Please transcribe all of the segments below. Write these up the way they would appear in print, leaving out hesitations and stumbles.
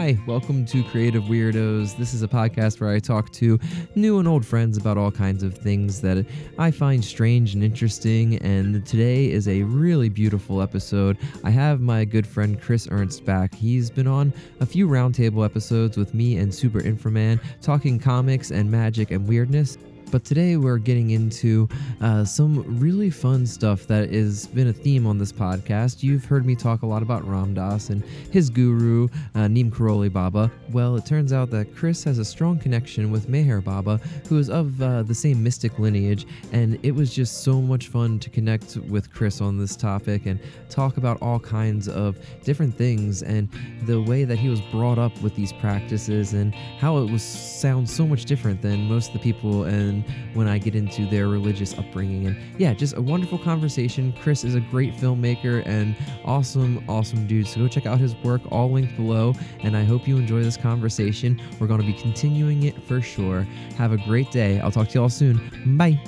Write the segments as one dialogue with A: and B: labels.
A: Hi, welcome to Creative Weirdos. This is a podcast where I talk to new and old friends about all kinds of things that I find strange and interesting. And today is a really beautiful episode. I have my good friend Chris Ernst back. He's been on a few roundtable episodes with me and Super Inframan talking comics and magic and weirdness. But today we're getting into some really fun stuff that has been a theme on this podcast. You've heard me talk a lot about Ram Dass and his guru, Neem Karoli Baba. Well, it turns out that Chris has a strong connection with Meher Baba, who is of the same mystic lineage, and it was just so much fun to connect with Chris on this topic and talk about all kinds of different things and the way that he was brought up with these practices and how it was sounds so much different than most of the people and when I get into their religious upbringing. And yeah, just a wonderful conversation. Chris is a great filmmaker and awesome dude. So go check out his work, all linked below. And I hope you enjoy this conversation. We're going to be continuing it for sure. Have a great day. I'll talk to you all soon. Bye.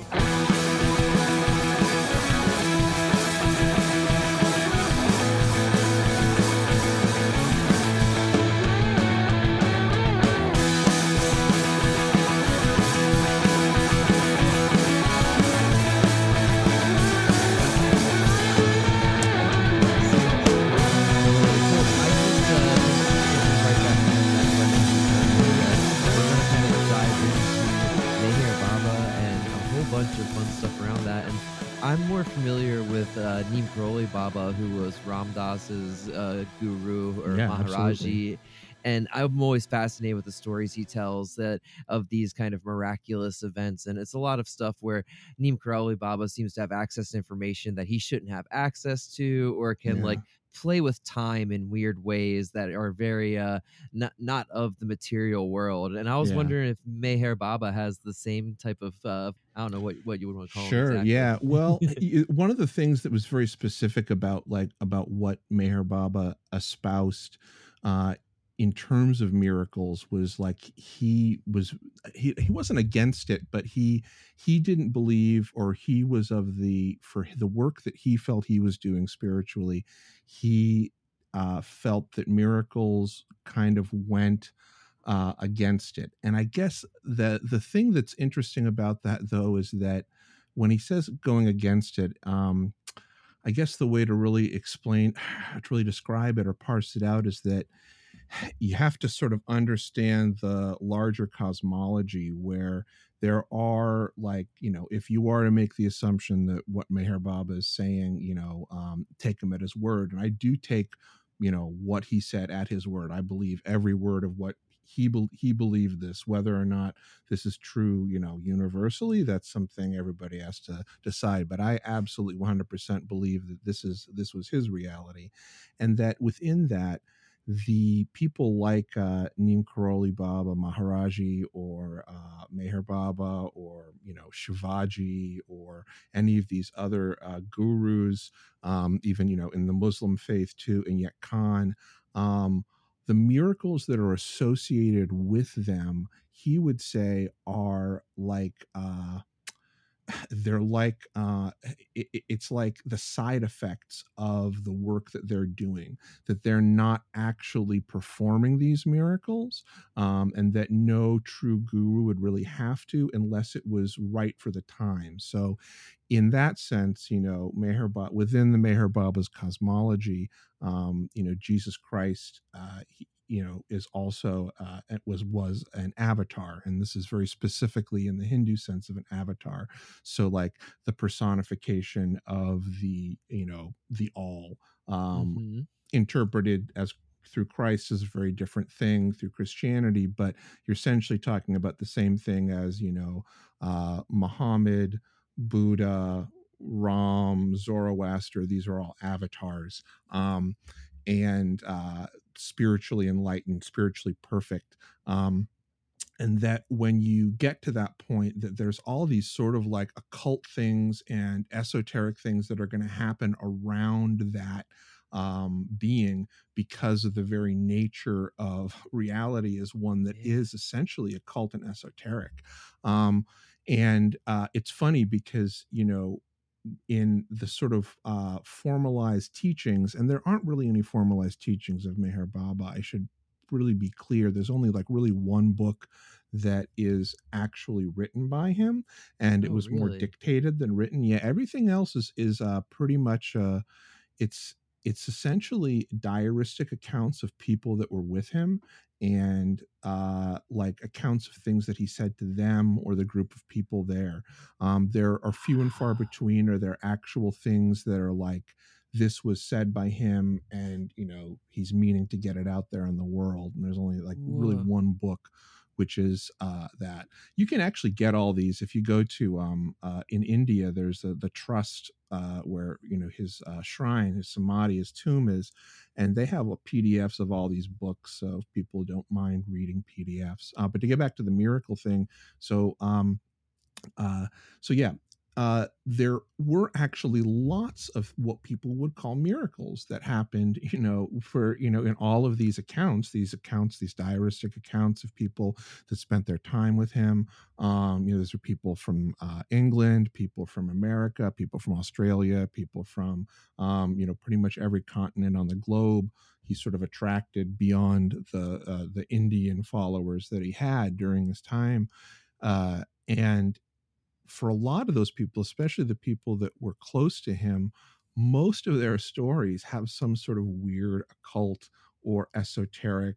A: Neem Karoli Baba, who was Ram Dass's guru or Maharaji. And I'm always fascinated with the stories he tells that of these kind of miraculous events. And it's a lot of stuff where Neem Karoli Baba seems to have access to information that he shouldn't have access to, or can like play with time in weird ways that are very not of the material world. And I was wondering if Meher Baba has the same type of I don't know what you would want to call him exactly.
B: Yeah. Well, one of the things that was very specific about what Meher Baba espoused in terms of miracles was like he wasn't against it, but he didn't believe, or he was of for the work that he felt he was doing spiritually, he felt that miracles kind of went against it. And I guess the thing that's interesting about that, though, is that when he says going against it, I guess the way to really explain, to really describe it or parse it out, is that you have to sort of understand the larger cosmology, where there are, like, if you are to make the assumption that what Meher Baba is saying, take him at his word, and I do take, what he said at his word. I believe every word of what he believed this. Whether or not this is true, universally, that's something everybody has to decide. But I absolutely 100% believe that this was his reality, and that within that, the people like Neem Karoli Baba, Maharaji, or Meher Baba, or Shivaji, or any of these other gurus, even in the Muslim faith too, and yet Khan, the miracles that are associated with them, he would say, are like they're like it's like the side effects of the work that they're doing, that they're not actually performing these miracles, and that no true guru would really have to, unless it was right for the time. So in that sense, Meher Baba, within the Meher Baba's cosmology, Jesus Christ, is also was an avatar, and this is very specifically in the Hindu sense of an avatar. So like the personification of the all, interpreted as through Christ is a very different thing through Christianity, but you're essentially talking about the same thing as Muhammad, Buddha, Ram, Zoroaster. These are all avatars, and spiritually enlightened, spiritually perfect. And that when you get to that point, that there's all these sort of like occult things and esoteric things that are going to happen around that being, because of the very nature of reality is one that is essentially occult and esoteric. And it's funny because, in the sort of formalized teachings, and there aren't really any formalized teachings of Meher Baba, I should really be clear, there's only like really one book that is actually written by him, and it
A: Oh,
B: was more
A: really?
B: dictated than written. Yeah, everything else is pretty much it's it's essentially diaristic accounts of people that were with him, and like accounts of things that he said to them or the group of people there. There are few and far
A: Wow.
B: between, or there actual things that are like, this was said by him, and he's meaning to get it out there in the world, and there's only like really
A: Whoa.
B: one book, which is that. You can actually get all these if you go to in India. There's the trust where his shrine, his samadhi, his tomb is, and they have PDFs of all these books. So if people don't mind reading PDFs, but to get back to the miracle thing, so uh, so yeah, there were actually lots of what people would call miracles that happened, for in all of these diaristic accounts of people that spent their time with him. Those are people from England, people from America, people from Australia, people from pretty much every continent on the globe. He sort of attracted beyond the Indian followers that he had during his time, and for a lot of those people, especially the people that were close to him, most of their stories have some sort of weird occult or esoteric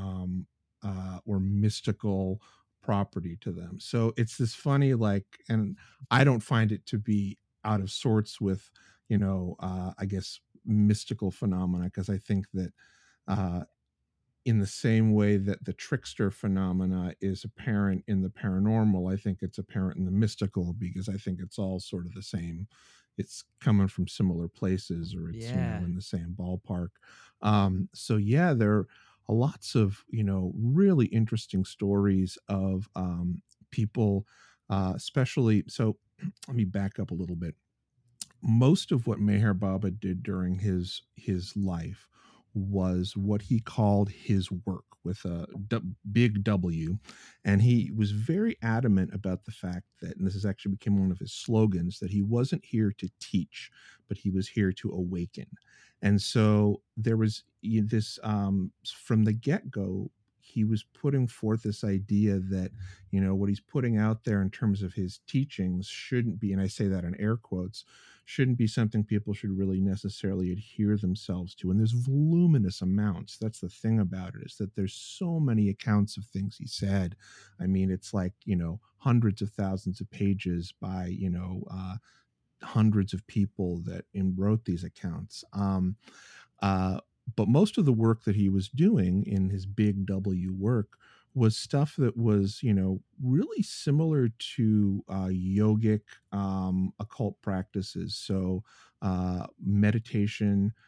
B: or mystical property to them. So it's this funny, like, and I don't find it to be out of sorts with, I guess, mystical phenomena, because I think that uh, in the same way that the trickster phenomena is apparent in the paranormal, I think it's apparent in the mystical, because I think it's all sort of the same. It's coming from similar places, or it's,
A: Yeah.
B: in the same ballpark. So yeah, there are lots of, really interesting stories of people, especially. So let me back up a little bit. Most of what Meher Baba did during his life was what he called his work, with a big W, and he was very adamant about the fact that, and this has actually become one of his slogans, that he wasn't here to teach, but he was here to awaken. And so there was this, from the get go. He was putting forth this idea that, what he's putting out there in terms of his teachings shouldn't be, and I say that in air quotes, shouldn't be something people should really necessarily adhere themselves to. And there's voluminous amounts. That's the thing about it, is that there's so many accounts of things he said. I mean, it's like, hundreds of thousands of pages by, hundreds of people that wrote these accounts. Uh, but most of the work that he was doing in his big W work was stuff that was, really similar to yogic occult practices. So meditation,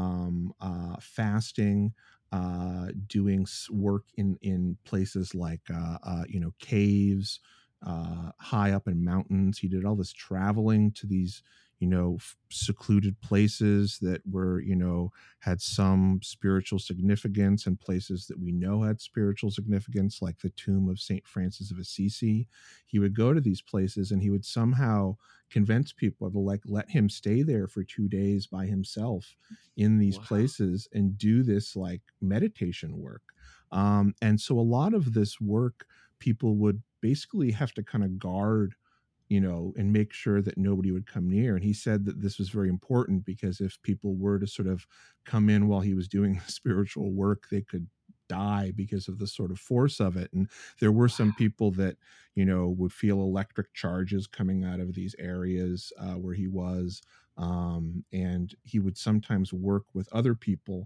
B: fasting, doing work in places like caves, high up in mountains. He did all this traveling to these secluded places that were, had some spiritual significance, and places that we know had spiritual significance, like the tomb of St. Francis of Assisi. He would go to these places, and he would somehow convince people to like let him stay there for 2 days by himself in these
A: Wow.
B: places and do this like meditation work. And so a lot of this work, people would basically have to kind of guard, and make sure that nobody would come near. And he said that this was very important, because if people were to sort of come in while he was doing spiritual work, they could die because of the sort of force of it. And there were some
A: Wow.
B: people that, would feel electric charges coming out of these areas where he was. And he would sometimes work with other people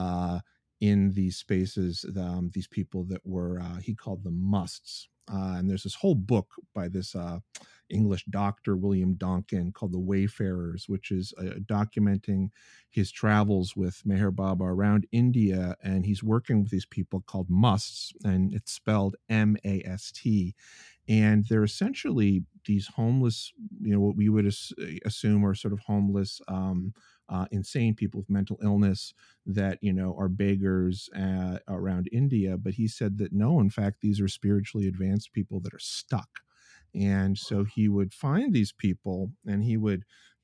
B: in these spaces, these people that were, he called them musts. And there's this whole book by this English doctor, William Donkin, called The Wayfarers, which is documenting his travels with Meher Baba around India. And he's working with these people called musts, and it's spelled MAST. And they're essentially these homeless, what we would assume are sort of homeless, insane people with mental illness that, are beggars around India. But he said that no, in fact, these are spiritually advanced people that are stuck. And so he would find these people, and he would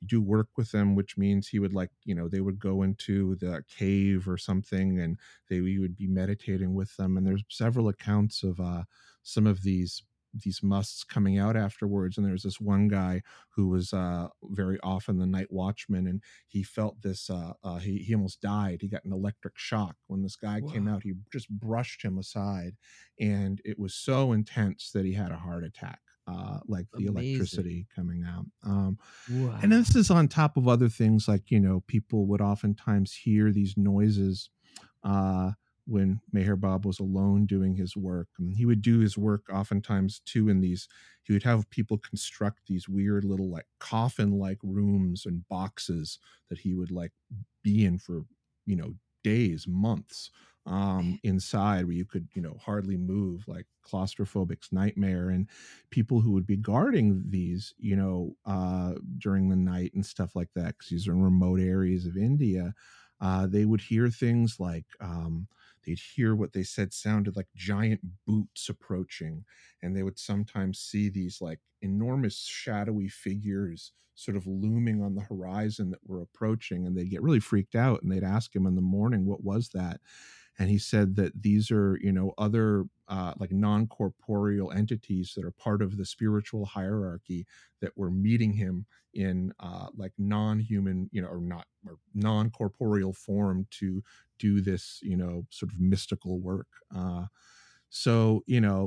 B: do work with them, which means he would like, they would go into the cave or something, and we would be meditating with them. And there's several accounts of some of these musts coming out afterwards. And there's this one guy who was very often the night watchman, and he felt this. He almost died. He got an electric shock when this guy came
A: Wow.
B: out. He just brushed him aside, and it was so intense that he had a heart attack. Like the
A: Amazing.
B: electricity coming out. And
A: Wow.
B: this is on top of other things like, people would oftentimes hear these noises uh, when Meher Bab was alone doing his work. And he would do his work oftentimes too in these, he would have people construct these weird little like coffin like rooms and boxes that he would like be in for, you know, days, months inside, where you could, hardly move, like claustrophobic's nightmare. And people who would be guarding these, during the night and stuff like that, because these are in remote areas of India, they would hear things like they'd hear what they said sounded like giant boots approaching, and they would sometimes see these like enormous shadowy figures sort of looming on the horizon that were approaching, and they'd get really freaked out, and they'd ask him in the morning, what was that? And he said that these are, other like non-corporeal entities that are part of the spiritual hierarchy that were meeting him in like non-human, or not, or non-corporeal form to do this, sort of mystical work. So,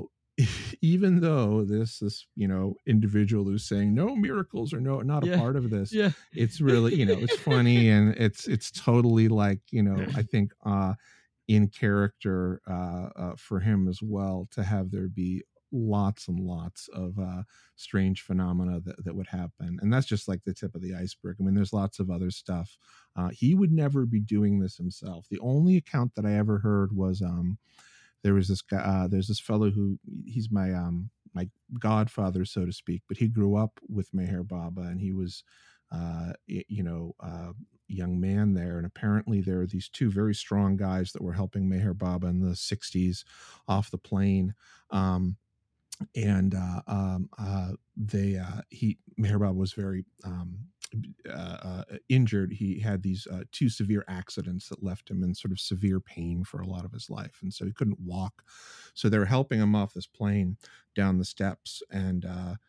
B: even though this individual who's saying no miracles or no, not a
A: Yeah.
B: part of this,
A: Yeah.
B: it's really, it's funny, and it's totally like, I think in character for him as well, to have there be lots and lots of strange phenomena that would happen. And that's just like the tip of the iceberg. I mean, there's lots of other stuff. He would never be doing this himself. The only account that I ever heard was there was this guy, there's this fellow who, he's my godfather, so to speak, but he grew up with Meher Baba, and he was young man there. And apparently there are these two very strong guys that were helping Meher Baba in the 60s off the plane. And they he Meher Baba was very injured. He had these two severe accidents that left him in sort of severe pain for a lot of his life, and so he couldn't walk. So they were helping him off this plane down the steps, and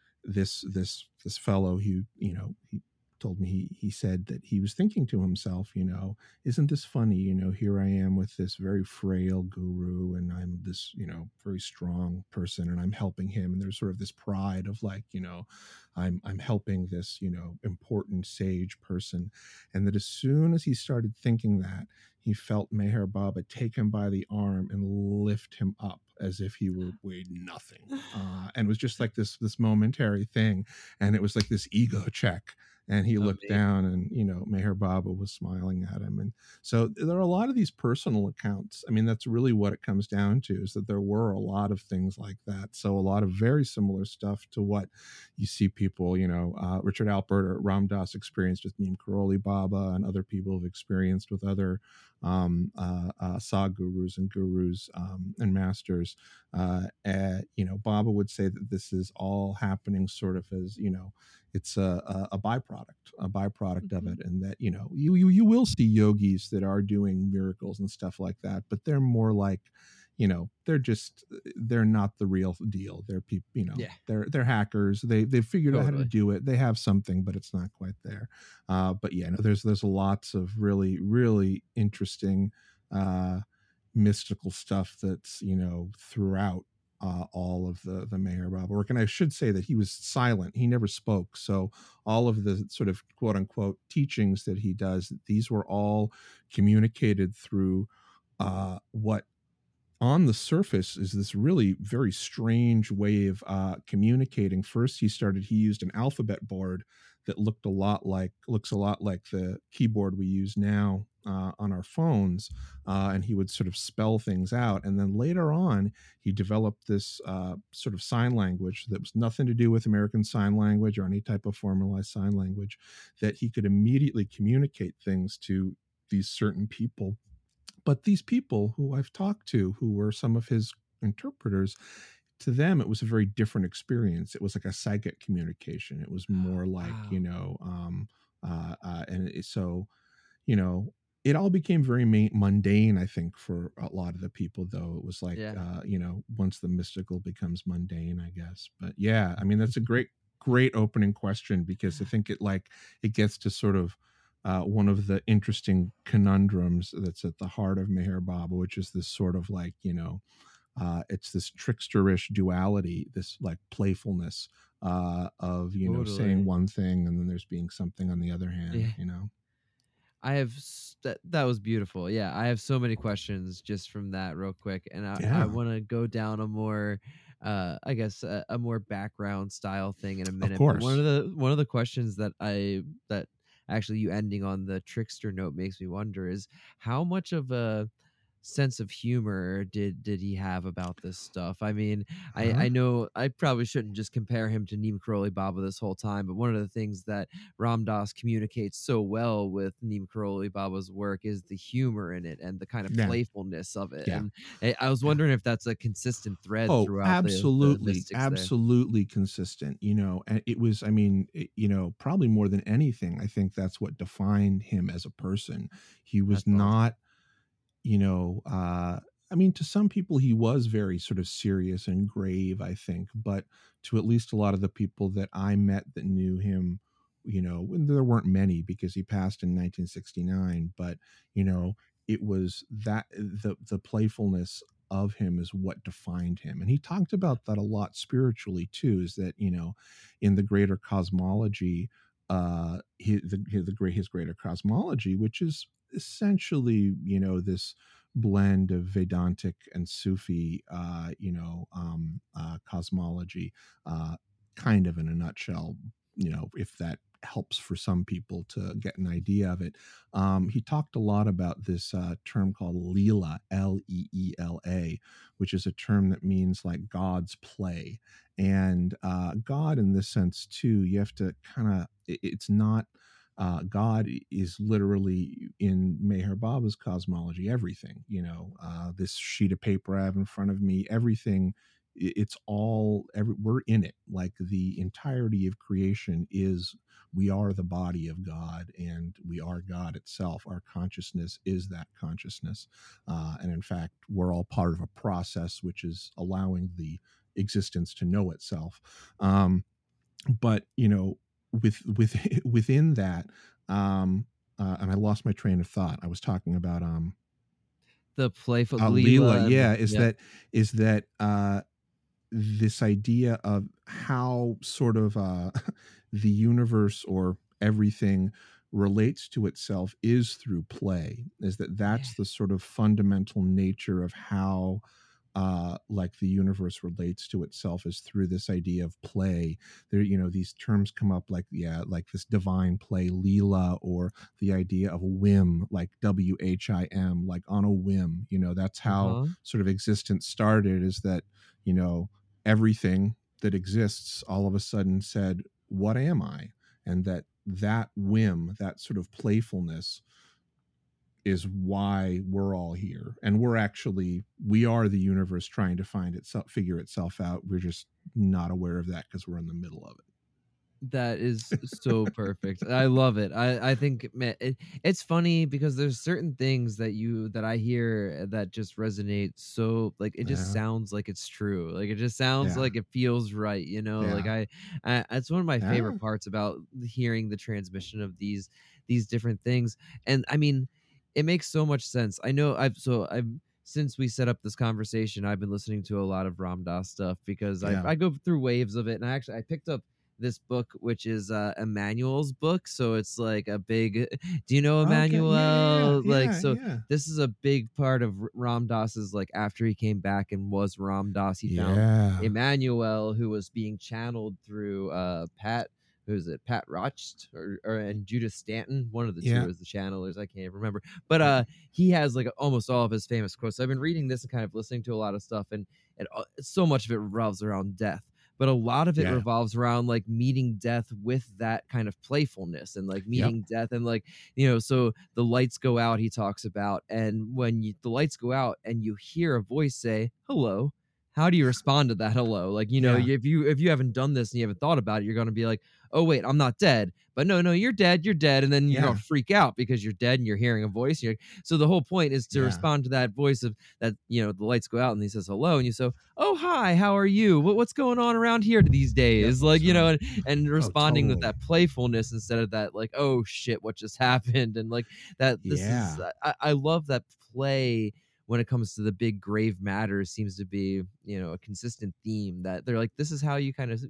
B: this fellow, he told me, he said that he was thinking to himself, isn't this funny? Here I am with this very frail guru, and I'm this, very strong person, and I'm helping him. And there's sort of this pride of like, I'm helping this, important sage person. And that as soon as he started thinking that, he felt Meher Baba take him by the arm and lift him up as if he were weighed nothing. And it was just like this momentary thing. And it was like this ego check. And he looked
A: Amazing.
B: down, and, Meher Baba was smiling at him. And so there are a lot of these personal accounts. I mean, that's really what it comes down to, is that there were a lot of things like that. So a lot of very similar stuff to what you see people, Richard Alpert or Ram Dass experienced with Neem Karoli Baba, and other people have experienced with other sadhgurus and gurus and masters. Baba would say that this is all happening sort of as, it's a byproduct of
A: Mhm.
B: it. And that, you will see yogis that are doing miracles and stuff like that, but they're more like, they're not the real deal. They're people,
A: Yeah,
B: they're hackers. They've figured out how to
A: totally.
B: do it. They have something, but it's not quite there. But yeah, no, there's lots of really, really interesting mystical stuff that's, throughout all of the Meher Baba work. And I should say that he was silent. He never spoke. So all of the sort of quote unquote teachings that he does, these were all communicated through what on the surface is this really very strange way of communicating. First, he used an alphabet board that looks a lot like the keyboard we use now on our phones, and he would sort of spell things out. And then later on, he developed this sort of sign language that was nothing to do with American Sign Language or any type of formalized sign language, that he could immediately communicate things to these certain people. But these people who I've talked to, who were some of his interpreters, to them it was a very different experience. It was like a psychic communication. It was more like,
A: Wow.
B: So, you know, it all became very mundane, I think, for a lot of the people, though. It was like,
A: Yeah.
B: once the mystical becomes mundane, I guess. But yeah, I mean, that's a great opening question, because I think it gets to sort of one of the interesting conundrums that's at the heart of Meher Baba, which is this sort of like, it's this tricksterish duality, this like playfulness of, saying
A: Totally.
B: one thing and then there's being something on the other hand,
A: Yeah. That was beautiful. Yeah, I have so many questions just from that real quick, and I
B: Yeah,
A: want to go down a more, I guess, a more background style thing in a
B: of
A: minute. But
B: course.
A: one of the questions that actually you ending on the trickster note makes me wonder is how much of a sense of humor did he have about this stuff? I mean,
B: Huh?
A: I know I probably shouldn't just compare him to Neem Karoli Baba this whole time, but one of the things that Ram Dass communicates so well with Neem Karoli Baba's work is the humor in it and the kind of
B: Yeah,
A: playfulness of it.
B: yeah,
A: And I was
B: yeah.
A: wondering if that's a consistent thread
B: Oh,
A: throughout the
B: absolutely,
A: mystics there.
B: absolutely consistent. And it was, I mean, probably more than anything, I think that's what defined him as a person. He was
A: That's awesome.
B: not, you know, I mean, to some people, he was very sort of serious and grave, I think, but to at least a lot of the people that I met that knew him, and there weren't many because he passed in 1969, but, you know, it was that the playfulness of him is what defined him. And he talked about that a lot spiritually too, is that, in the greater cosmology, his greater cosmology, which is essentially, this blend of Vedantic and Sufi, cosmology, uh, kind of in a nutshell, if that helps for some people to get an idea of it. He talked a lot about this term called Leela, Leela, which is a term that means like God's play. And God, in this sense, too, you have to kind of, it's not God is literally in Meher Baba's cosmology, everything, this sheet of paper I have in front of me, everything, it's all, we're in it. Like the entirety of creation is, we are the body of God and we are God itself. Our consciousness is that consciousness. And in fact, we're all part of a process which is allowing the existence to know itself. But within that, and I lost my train of thought. I was talking about
A: The playful
B: Leela.
A: Leela and
B: Yeah,
A: the yep.
B: is that this idea of how sort of the universe or everything relates to itself is through play. Is
A: Yeah.
B: that's the sort of fundamental nature of how like the universe relates to itself, is through this idea of play. There, these terms come up like, yeah, like this divine play, Leela, or the idea of whim, like WHIM, like on a whim. That's how
A: Uh-huh.
B: sort of existence started, is that, you know, everything that exists all of a sudden said, what am I? And that whim, that sort of playfulness, is why we're all here. And we are the universe trying to find itself, figure itself out. We're just not aware of that because we're in the middle of
A: That is so perfect. I love it. I think it's funny because there's certain things that I hear that just resonate so like it
B: it.
A: just
B: Yeah.
A: sounds like it's true. Like it just sounds
B: Yeah.
A: like it feels right, you know? Like
B: Yeah.
A: I it's one of my favorite
B: Yeah.
A: parts about hearing the transmission of these different things. And I mean, it makes so much sense. I know I've since we set up this conversation, I've been listening to a lot of Ram Dass stuff because
B: Yeah.
A: I go through waves of it, and I picked up this book, which is Emmanuel's book. So it's like a big. Do you know
B: Okay. Yeah. Yeah. Yeah.
A: Emmanuel? Like,
B: Yeah.
A: so
B: Yeah.
A: this is a big part of Ram Dass's. Like, after he came back and was Ram Dass, he found
B: Yeah.
A: Emmanuel, who was being channeled through Pat. Who is it? Pat Rocht or and Judith Stanton. One of the two
B: Yeah.
A: is the channelers. I can't remember. But
B: Yeah.
A: he has like almost all of his famous quotes. So I've been reading this and kind of listening to a lot of stuff, and so much of it revolves around death, but a lot of it
B: Yeah.
A: revolves around like meeting death with that kind of playfulness and like
B: Yep.
A: meeting death and like, so the lights go out, he talks about, and when the lights go out and you hear a voice say hello, how do you respond to that hello? Like,
B: Yeah.
A: if you haven't done this and you haven't thought about it, you're gonna be like, oh wait, I'm not dead. But no, you're dead, and then you're gonna
B: Yeah.
A: freak out because you're dead and you're hearing a voice. So the whole point is to
B: Yeah.
A: respond to that voice of that, the lights go out and he says hello, and you say, oh hi, how are you? What's going on around here these
B: Yep.
A: days? Like,
B: So,
A: and
B: oh,
A: responding with
B: totally.
A: that playfulness instead of that like, oh shit, what just happened? And like that this is
B: Yeah.
A: I love that play when it comes to the big grave matters seems to be a consistent theme that they're like, this is how you kind of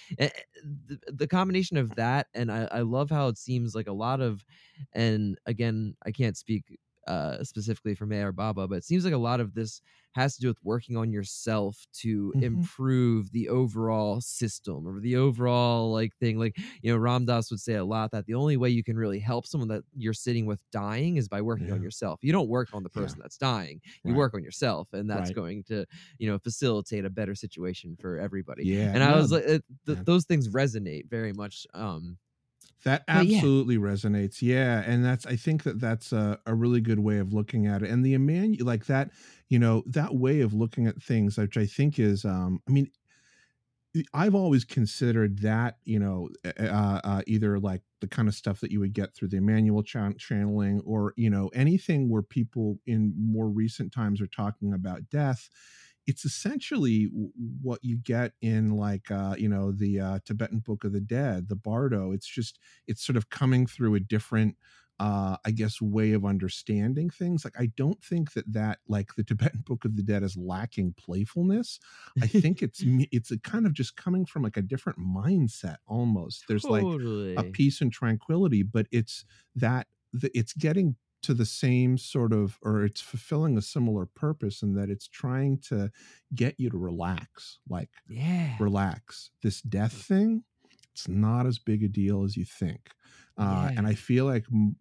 A: the combination of that. And I love how it seems like a lot of, and again, I can't speak specifically for Meher Baba, but it seems like a lot of this has to do with working on yourself to
B: Mhm.
A: improve the overall system or the overall like thing. Like, Ram Dass would say a lot that the only way you can really help someone that you're sitting with dying is by working on
B: Yeah.
A: yourself. You don't work on the
B: Yeah.
A: person that's dying. You
B: Right.
A: work on yourself, and that's
B: Right.
A: going to, facilitate a better situation for everybody.
B: Yeah.
A: And I
B: No.
A: was like,
B: Yeah.
A: those things resonate very much.
B: That
A: But yeah,
B: absolutely resonates. Yeah, and I think that that's a really good way of looking at it. And the like that, that way of looking at things, which I think is, I mean, I've always considered that, either like the kind of stuff that you would get through the Emmanuel channeling, or, anything where people in more recent times are talking about death. It's essentially what you get in like, the Tibetan Book of the Dead, the Bardo. It's sort of coming through a different, I guess, way of understanding things. Like, I don't think that like the Tibetan Book of the Dead is lacking playfulness. I think it's a kind of just coming from like a different mindset almost. There's like a
A: totally.
B: peace and tranquility, but it's getting to the same sort of, or it's fulfilling a similar purpose, in that it's trying to get you to relax. Like,
A: Yeah.
B: relax. This death thing, it's not as big a deal as you think.
A: Yeah.
B: And I feel like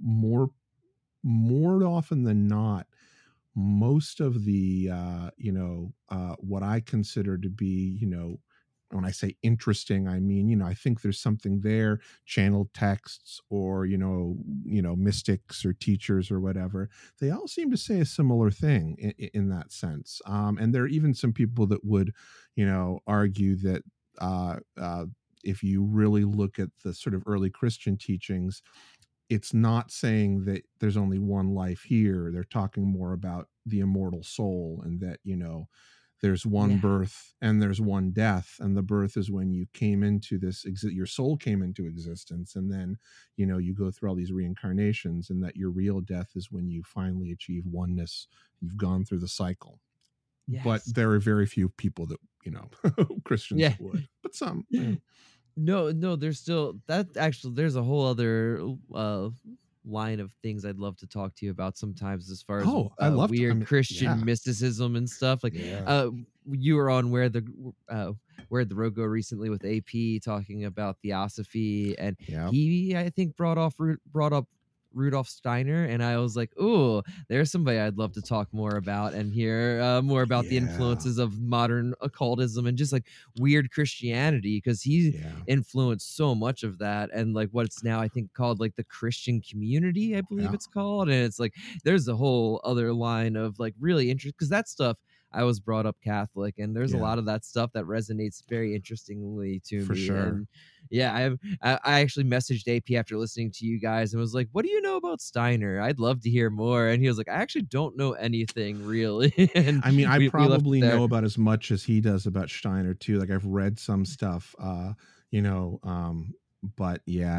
B: more often than not, most of the what I consider to be, when I say interesting, I mean, I think there's something there, channeled texts, or, mystics or teachers or whatever. They all seem to say a similar thing in that sense. And there are even some people that would, argue that, if you really look at the sort of early Christian teachings, it's not saying that there's only one life here. They're talking more about the immortal soul, and that, there's one
A: Yeah.
B: birth and there's one death. And the birth is when you came into your soul came into existence. And then, you go through all these reincarnations, and that your real death is when you finally achieve oneness. You've gone through the cycle. But
A: Yes.
B: there are very few people that, Christians
A: Yeah.
B: that would, but some.
A: No, there's still that actually there's a whole other line of things I'd love to talk to you about sometimes as far as
B: Oh, I love to, I
A: weird
B: mean,
A: Christian
B: yeah.
A: mysticism and stuff. Like
B: Yeah.
A: you were on Where the Road Go recently with AP talking about theosophy, and
B: Yeah.
A: he I think brought up Rudolf Steiner, and I was like, "Ooh, there's somebody I'd love to talk more about and hear more about the
B: Yeah.
A: influences of modern occultism and just like weird Christianity," because he
B: Yeah.
A: influenced so much of that, and like what's now I think called like the Christian community, I believe
B: Yeah.
A: it's called, and it's like there's a whole other line of like really interesting because that stuff. I was brought up Catholic, and there's a
B: Yeah.
A: lot of that stuff that resonates very interestingly to
B: For
A: me.
B: sure.
A: And yeah, I actually messaged AP after listening to you guys and was like, "What do you know about Steiner? I'd love to hear more." And he was like, "I actually don't know anything really." And
B: I mean, I
A: we left it
B: probably
A: there.
B: know about as much as he does about Steiner too. Like, I've read some stuff, you know, but yeah,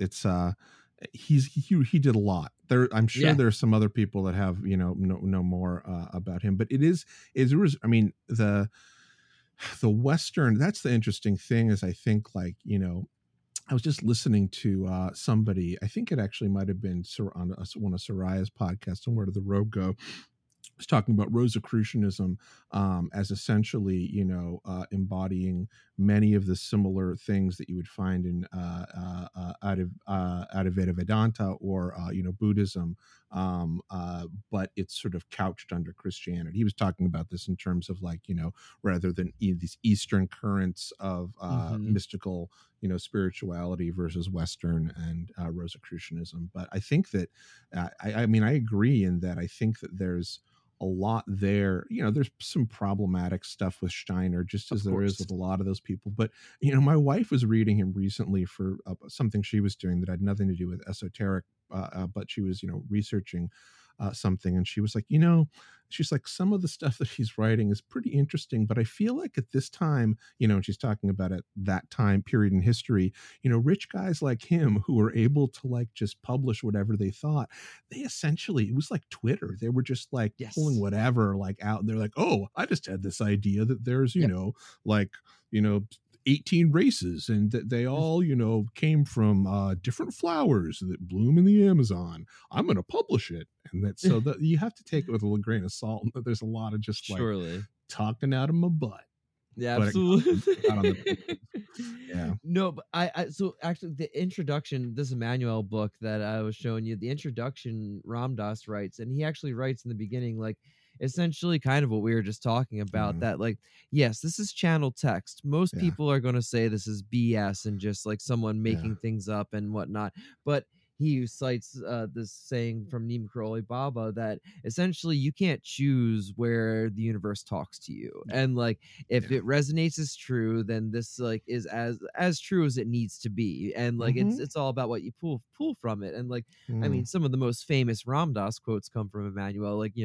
B: he did a lot. I'm sure
A: Yeah,
B: there's some other people that have, know more about him, but I mean, the Western, that's the interesting thing, is I think, like, I was just listening to somebody, I think it actually might have been on one of Soraya's podcasts, on Where Did the Road Go, was talking about Rosicrucianism, as essentially, embodying many of the similar things that you would find in out of Vedanta, or Buddhism, but it's sort of couched under Christianity. He was talking about this in terms of, like, rather than these Eastern currents of
A: hmm
B: mystical, spirituality versus Western and Rosicrucianism. But I think that I mean, I agree in that I think that there's a lot there. There's some problematic stuff with Steiner, just as
A: Of
B: there is
A: course.
B: with a lot of those people. But my wife was reading him recently for something she was doing that had nothing to do with esoteric, but she was researching something, and she was like, she's like, some of the stuff that he's writing is pretty interesting, but I feel like at this time, and she's talking about at that time period in history, rich guys like him who were able to like just publish whatever they thought, they essentially, it was like Twitter. They were just like pulling
A: Yes.
B: whatever like out. They're like, oh, I just had this idea that there's,
A: Yep.
B: like, you know, 18 races, and that they all, came from different flowers that bloom in the Amazon. I'm going to publish it. And that, so that you have to take it with a little grain of salt. There's a lot of just like
A: Surely.
B: talking out of my butt.
A: Yeah,
B: But
A: absolutely.
B: got on the yeah.
A: No, but I so actually the introduction, this Emmanuel book that I was showing you, the introduction Ram Dass writes, and he actually writes in the beginning, like essentially kind of what we were just talking about,
B: Mhm.
A: that like, yes, this is channel text. Most
B: Yeah.
A: people are going to say this is BS and just like someone
B: Yeah.
A: making things up and whatnot. But he cites this saying from Neem Karoli Baba that essentially you can't choose where the universe talks to you. And like if
B: Yeah.
A: it resonates as true, then this like is as true as it needs to be. And like
B: Mhm.
A: it's all about what you pull from it. And like I mean,
B: Mm.
A: some of the most famous Ram Dass quotes come from Emmanuel, like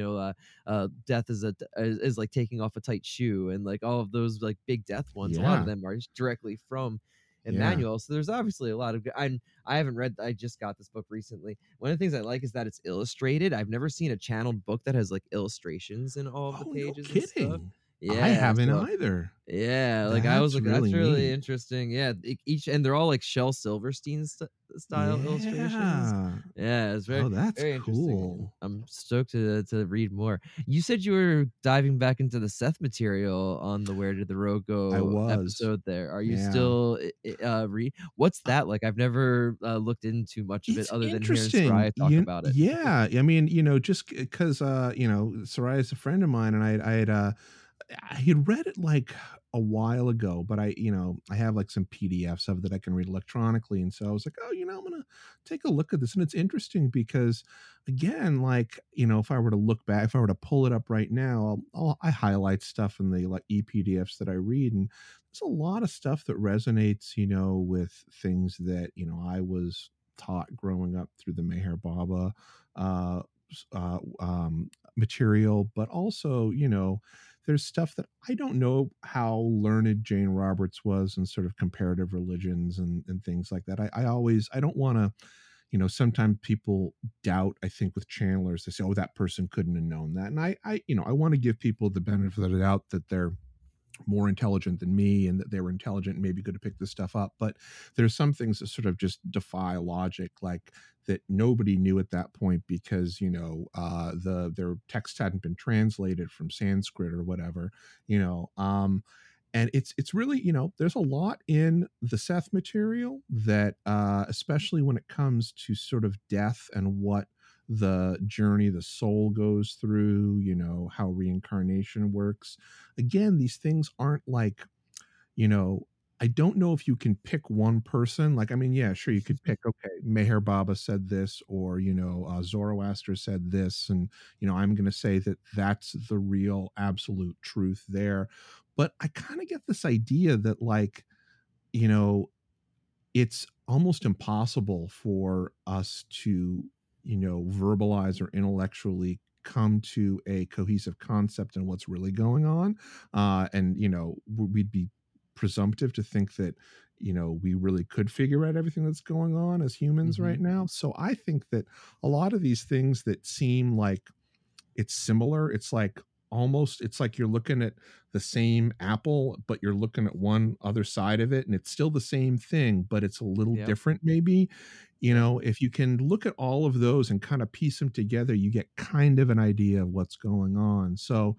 A: death is like taking off a tight shoe, and like all of those like big death ones. A lot of
B: Yeah.
A: them are just directly from
B: Yeah.
A: Emmanuel. So there's obviously a lot of I haven't read, I just got this book recently. One of the things I like is that it's illustrated. I've never seen a channeled book that has like illustrations in all of the
B: Oh, no
A: pages and stuff.
B: kidding. I
A: Yeah,
B: haven't
A: so
B: either.
A: yeah, like I was
B: That's
A: like, that's
B: really
A: really
B: neat.
A: interesting. Yeah, each and they're all like Shel Silverstein style illustrations.
B: Yeah.
A: Yeah, it's very
B: Oh, that's
A: very interesting, and
B: cool.
A: I'm stoked to read more. You said you were diving back into the Seth material on the Where Did the Road
B: I
A: Go
B: was.
A: episode there. Are you
B: Yeah.
A: still read? What's that like? I've never looked into much of it
B: It's
A: other than hearing
B: interesting.
A: Soraya talk about it.
B: Yeah. I mean, just because Soraya's a friend of mine, and I had read it like a while ago, but I have like some PDFs of it that I can read electronically. And so I was like, oh, I'm going to take a look at this. And it's interesting because, again, like, if I were to look back, if I were to pull it up right now, I highlight stuff in the like ePDFs that I read. And there's a lot of stuff that resonates, with things that, I was taught growing up through the Meher Baba uh, material, but also, there's stuff that I don't know how learned Jane Roberts was in sort of comparative religions and things like that. I don't want to, sometimes people doubt, I think with channelers, they say, oh, that person couldn't have known that. And I want to give people the benefit of the doubt that they're more intelligent than me and that they were intelligent and maybe could have picked this stuff up. But there's some things that sort of just defy logic, like that nobody knew at that point because, their text hadn't been translated from Sanskrit or whatever, and it's really, there's a lot in the Seth material that especially when it comes to sort of death and what the journey the soul goes through, how reincarnation works. Again, these things aren't like, you know, I don't know if you can pick one person. Like, I mean, yeah, sure, you could pick, okay, Meher Baba said this, or, Zoroaster said this. And, I'm going to say that that's the real absolute truth there. But I kind of get this idea that, like, you know, it's almost impossible for us to, verbalize or intellectually come to a cohesive concept in what's really going on. And, we'd be presumptive to think that, we really could figure out everything that's going on as humans right
A: Mhm.
B: now. So I think that a lot of these things that seem like it's similar. It's like almost, it's like you're looking at the same apple, but you're looking at one other side of it, and it's still the same thing, but it's a little
A: Yep.
B: different, maybe.
A: Yep.
B: If you can look at all of those and kind of piece them together, you get kind of an idea of what's going on. So,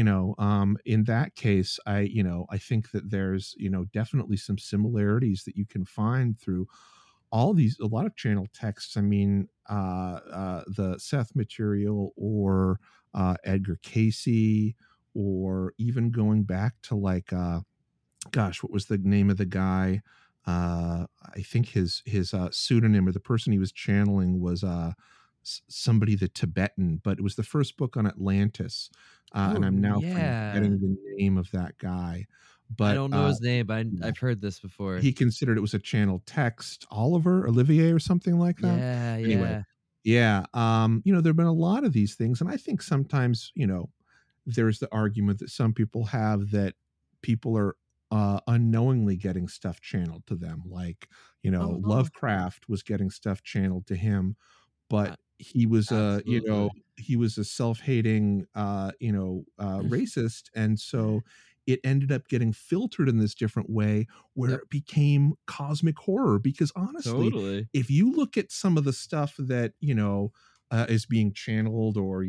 B: in that case, I think that there's, definitely some similarities that you can find through a lot of channel texts. I mean, the Seth material, or Edgar Casey, or even going back to like, gosh, what was the name of the guy? I think his pseudonym, or the person he was channeling, was somebody the Tibetan, but it was the first book on Atlantis, and I'm
A: Oh,
B: now
A: yeah.
B: forgetting the name of that guy,
A: I
B: but,
A: don't know his name, but
B: yeah,
A: I've heard this before.
B: he considered it was a channel text. Olivier or something like that?
A: Yeah,
B: Anyway,
A: yeah.
B: yeah, there've been a lot of these things, and I think sometimes, there's the argument that some people have that people are, unknowingly getting stuff channeled to them, like,
A: Oh, no.
B: Lovecraft was getting stuff channeled to him, but
A: Uh,
B: he was
A: absolutely.
B: he was a self-hating, racist, and so it ended up getting filtered in this different way where
A: Yep,
B: it became cosmic horror, because honestly,
A: totally.
B: if you look at some of the stuff that, is being channeled, or,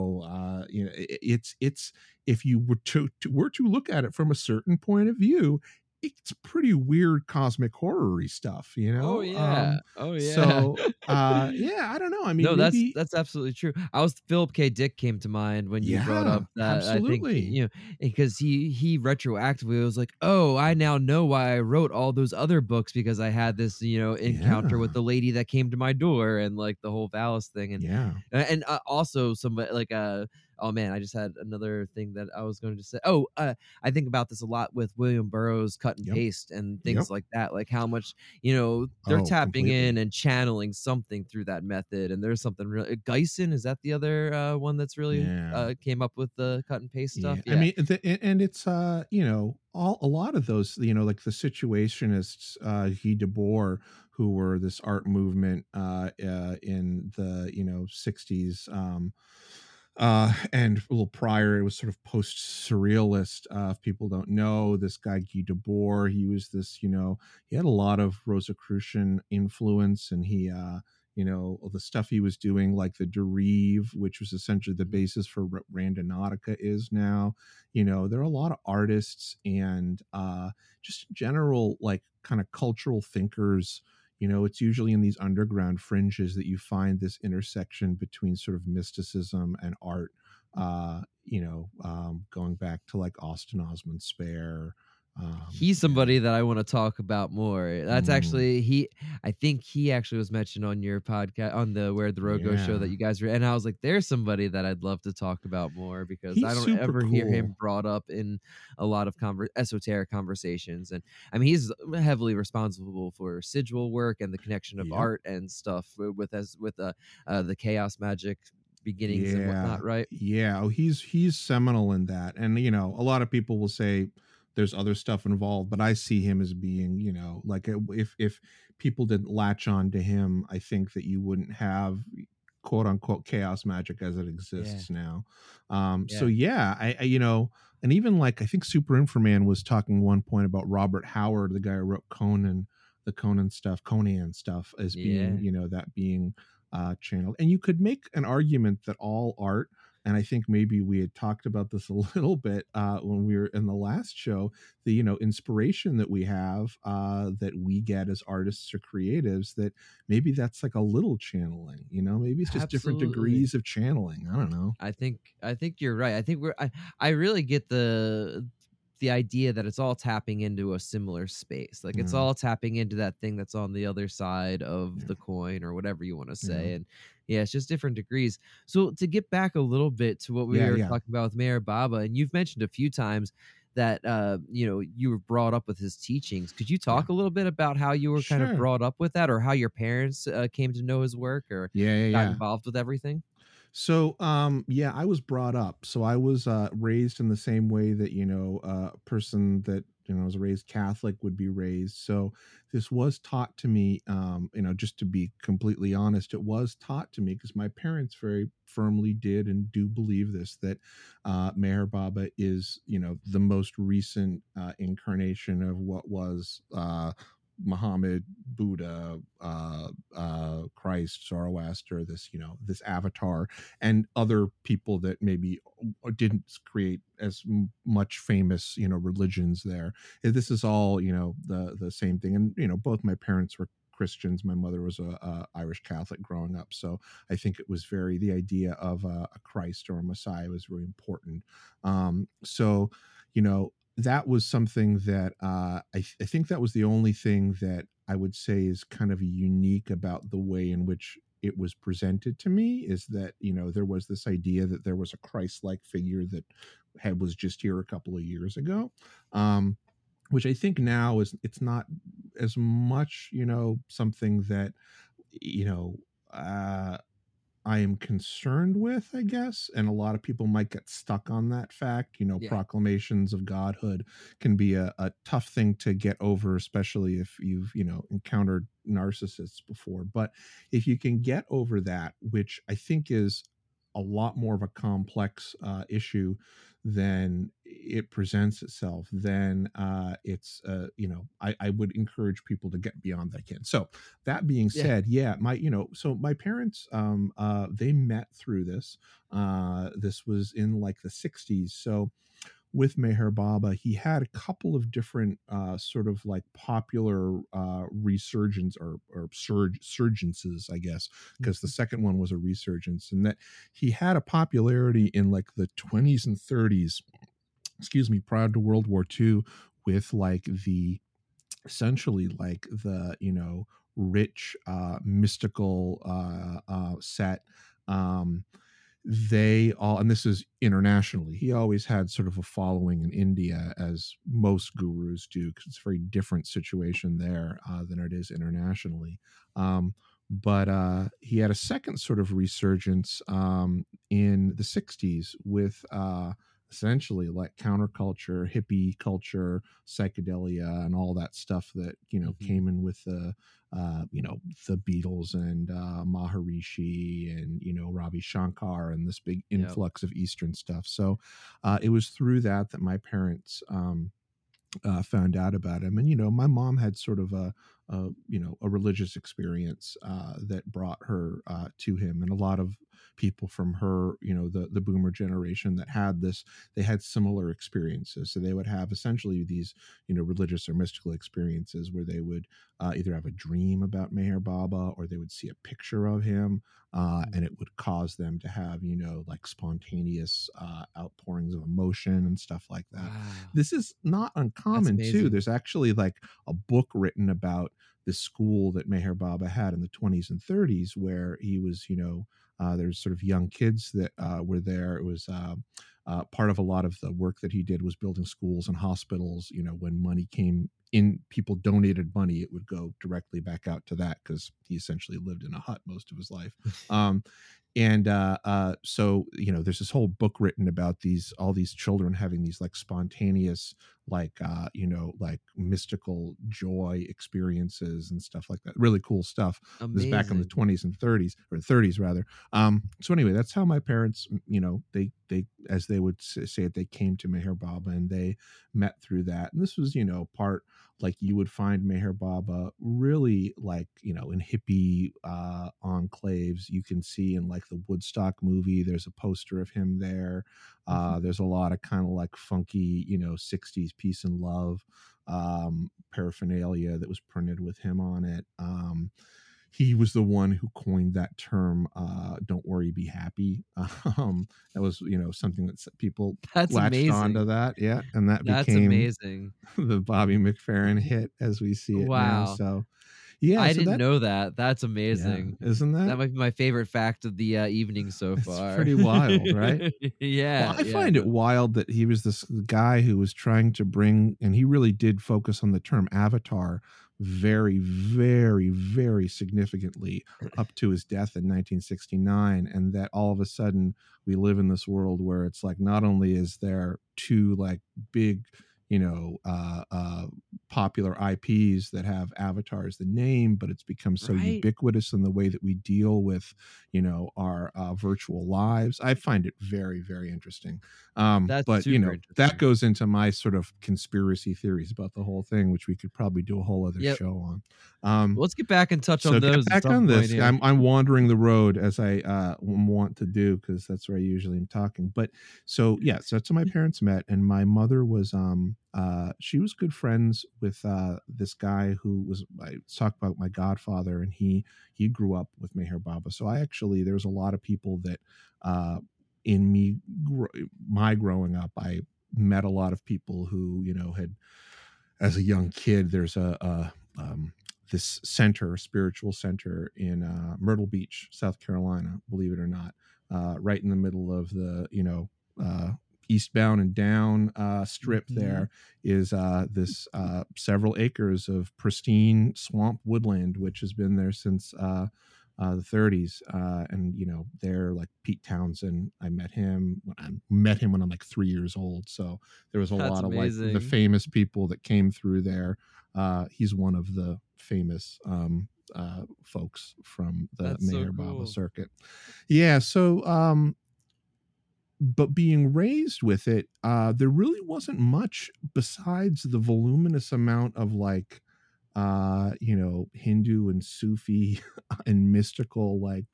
B: it's if you were to look at it from a certain point of view, it's pretty weird cosmic horror-y stuff, you
A: Oh,
B: know?
A: yeah. Oh, yeah.
B: So, yeah, I don't know. I mean,
A: No, that's
B: maybe.
A: that's absolutely true. I was Philip K. Dick came to mind when you brought
B: Yeah,
A: up that. I think,
B: absolutely.
A: because he retroactively was like, "Oh, I now know why I wrote all those other books because I had this, encounter with
B: Yeah,
A: the lady that came to my door," and, like, the whole Valis thing,
B: yeah.
A: also somebody like, oh, man, I just had another thing that I was going to say. Oh, I think about this a lot with William Burroughs cut and
B: Yep,
A: paste and
B: yep.
A: things like that, like how much, they're
B: Oh,
A: tapping in
B: completely.
A: and channeling something through that method, and there's something really Geisen, is that the other, one that's really,
B: Yeah,
A: came up with the cut and paste stuff?
B: yeah. I
A: Yeah.
B: mean, and it's, all a lot of those, like the Situationists, Guy Debord, who were this art movement, in the, 60s, and a little prior, it was sort of post surrealist. If people don't know, this guy Guy Debord, he was this, he had a lot of Rosicrucian influence, and he, the stuff he was doing, like the Derive, which was essentially the
A: Mhm.
B: basis for what Randonautica is now. There are a lot of artists and, just general, like, kind of cultural thinkers. It's usually in these underground fringes that you find this intersection between sort of mysticism and art. Going back to like Austin Osman Spare.
A: He's somebody
B: And
A: that I wanna talk about more. That's
B: mm,
A: actually I think he actually was mentioned on your podcast on the Where the Road Goes show that
B: yeah,
A: you guys were, and I was like, "There's somebody that I'd love to talk about more," because
B: he's
A: I don't
B: super
A: ever hear him
B: cool.
A: brought up in a lot of esoteric conversations, and, I mean, he's heavily responsible for residual work and the connection of
B: Yep.
A: art and stuff with, the chaos magic beginnings and
B: Yeah.
A: whatnot, right?
B: Yeah. Oh, he's seminal in that. And a lot of people will say there's other stuff involved, but I see him as being, like, if people didn't latch on to him, I think that you wouldn't have quote unquote chaos magic as it
A: Yeah,
B: exists now. So
A: yeah,
B: yeah, and even like I think Super Inframan was talking one point about Robert Howard, the guy who wrote Conan stuff, as being,
A: yeah.
B: that being, channeled. And you could make an argument that all art, and I think maybe we had talked about this a little bit, when we were in the last show, the, inspiration that we have, that we get as artists or creatives, that maybe that's like a little channeling, maybe it's just different
A: Absolutely.
B: degrees of channeling. I don't know.
A: I think you're right. I think I really get the idea that it's all tapping into a similar space. Like it's
B: Yeah,
A: all tapping into that thing that's on the other side of
B: yeah,
A: the coin or whatever you want to
B: yeah,
A: say. And yeah, it's just different degrees. So to get back a little bit to what we
B: yeah,
A: were
B: yeah,
A: talking about with Mayor Baba, and you've mentioned a few times that you were brought up with his teachings. Could you
B: yeah.
A: talk a little bit about how you were kind of
B: Sure.
A: brought up with that, or how your parents came to know his work or
B: Yeah, yeah,
A: got
B: yeah.
A: involved with everything?
B: So, yeah, I was brought up. So I was, raised in the same way that, a person that, was raised Catholic would be raised. So this was taught to me, just to be completely honest, it was taught to me because my parents very firmly did and do believe this, that, Meher Baba is, the most recent, incarnation of what was, Muhammad, Buddha, Christ, Zoroaster, this avatar, and other people that maybe didn't create as much famous, religions there. This is all, the same thing. And, both my parents were Christians. My mother was a Irish Catholic growing up. So I think it was the idea of a Christ or a Messiah was very important. So, that was something that, I think that was the only thing that I would say is kind of unique about the way in which it was presented to me, is that, you know, there was this idea that there was a Christ-like figure that was just here a couple of years ago, which I think now is, it's not as much, you know, something that, you know, I am concerned with, I guess. And a lot of people might get stuck on that fact. You know,
A: Yeah.
B: proclamations of godhood can be a tough thing to get over, especially if you've, you know, encountered narcissists before. But if you can get over that, which I think is a lot more of a complex issue than it presents itself, then it's, you know, I would encourage people to get beyond that. Can. So that being
A: Yeah.
B: said, yeah, my, you know, so my parents, they met through this. This was in like the 60s. So with Meher Baba, he had a couple of different sort of like popular resurgence or surgences, I guess, because the second one was a resurgence, and that he had a popularity in like the 20s and 30s, excuse me, prior to World War II, with like the, essentially like the, you know, rich mystical set. They all, and this is internationally, he always had sort of a following in India, as most gurus do, because it's a very different situation there than it is internationally. But he had a second sort of resurgence in the 60s with essentially like counterculture, hippie culture, psychedelia, and all that stuff that, you know, came in with the you know, the Beatles and Maharishi and, you know, Ravi Shankar, and this big influx of Eastern stuff. So it was through that that my parents found out about him. And, you know, my mom had sort of you know, a religious experience that brought her to him. And a lot of people from her, you know, the boomer generation that had this, they had similar experiences. So they would have essentially these, you know, religious or mystical experiences where they would either have a dream about Meher Baba, or they would see a picture of him, and it would cause them to have, you know, like spontaneous outpourings of emotion and stuff like that.
A: Wow.
B: This is not uncommon too. There's actually like a book written about this school that Meher Baba had in the 20s and 30s, where he was, you know, there's sort of young kids that were there. It was part of a lot of the work that he did was building schools and hospitals. You know, when money came in, people donated money, it would go directly back out to that, because he essentially lived in a hut most of his life. And so, you know, there's this whole book written about all these children having these like spontaneous, like you know, like mystical joy experiences and stuff like that. Really cool stuff.
A: Amazing.
B: This is back in the 20s and 30s, or 30s rather. So anyway, that's how my parents, you know, they as they would say it, they came to Meher Baba, and they met through that. And this was, you know, part, like you would find Meher Baba really like, you know, in hippie enclaves. You can see in like the Woodstock movie, there's a poster of him there. There's a lot of kind of like funky, you know, 60s peace and love paraphernalia that was printed with him on it. He was the one who coined that term, "Don't worry, be happy." That was, you know, something that people latched onto that, yeah, and that became
A: amazing.
B: the Bobby McFerrin hit as we see it now. So, yeah,
A: I
B: so
A: didn't know that. That's amazing.
B: Yeah, isn't that?
A: That might be my favorite fact of the evening so far.
B: It's pretty wild, right?
A: Yeah.
B: Well, I find it wild that he was this guy who was trying to bring, and he really did focus on the term avatar very, very, very significantly up to his death in 1969. And that all of a sudden we live in this world where it's like, not only is there two like big, you know, popular IPs that have Avatar as the name, but it's become so ubiquitous in the way that we deal with, you know, our virtual lives. I find it very, very interesting. But, you know, that goes into my sort of conspiracy theories about the whole thing, which we could probably do a whole other show on.
A: Let's get back and touch on those.
B: Get back on this. I'm wandering the road, as I want to do, because that's where I usually am talking. But so, yeah, so that's how my parents met. And my mother was, she was good friends with this guy who was, I talked about my godfather, and he grew up with Meher Baba. So there was a lot of people that in my growing up, I met a lot of people who, you know, had, as a young kid, there's this center, spiritual center in Myrtle Beach, South Carolina, believe it or not, right in the middle of the, eastbound and down strip.
A: Mhm.
B: There is this several acres of pristine swamp woodland, which has been there since the 30s. And they're like Pete Townsend. I met him when I'm like 3 years old. So there was a
A: That's
B: lot of like the
A: amazing.
B: famous people that came through there. He's one of the famous folks from the
A: That's so
B: Meher Baba
A: cool.
B: circuit. Yeah. So, but being raised with it, there really wasn't much besides the voluminous amount of like, Hindu and Sufi and mystical, like,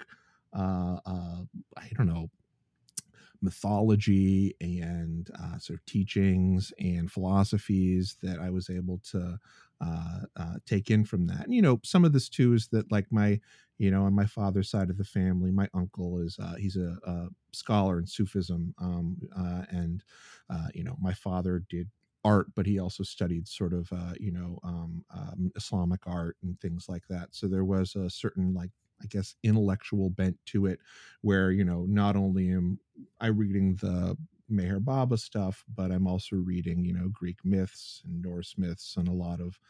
B: I don't know, mythology and sort of teachings and philosophies that I was able to take in from that. And, some of this too is that like on my father's side of the family, my uncle is he's a scholar in Sufism, and my father did art, but he also studied sort of Islamic art and things like that. So there was a certain like, I guess, intellectual bent to it, where not only am I reading the Meher Baba stuff, but I'm also reading, Greek myths and Norse myths and a lot of,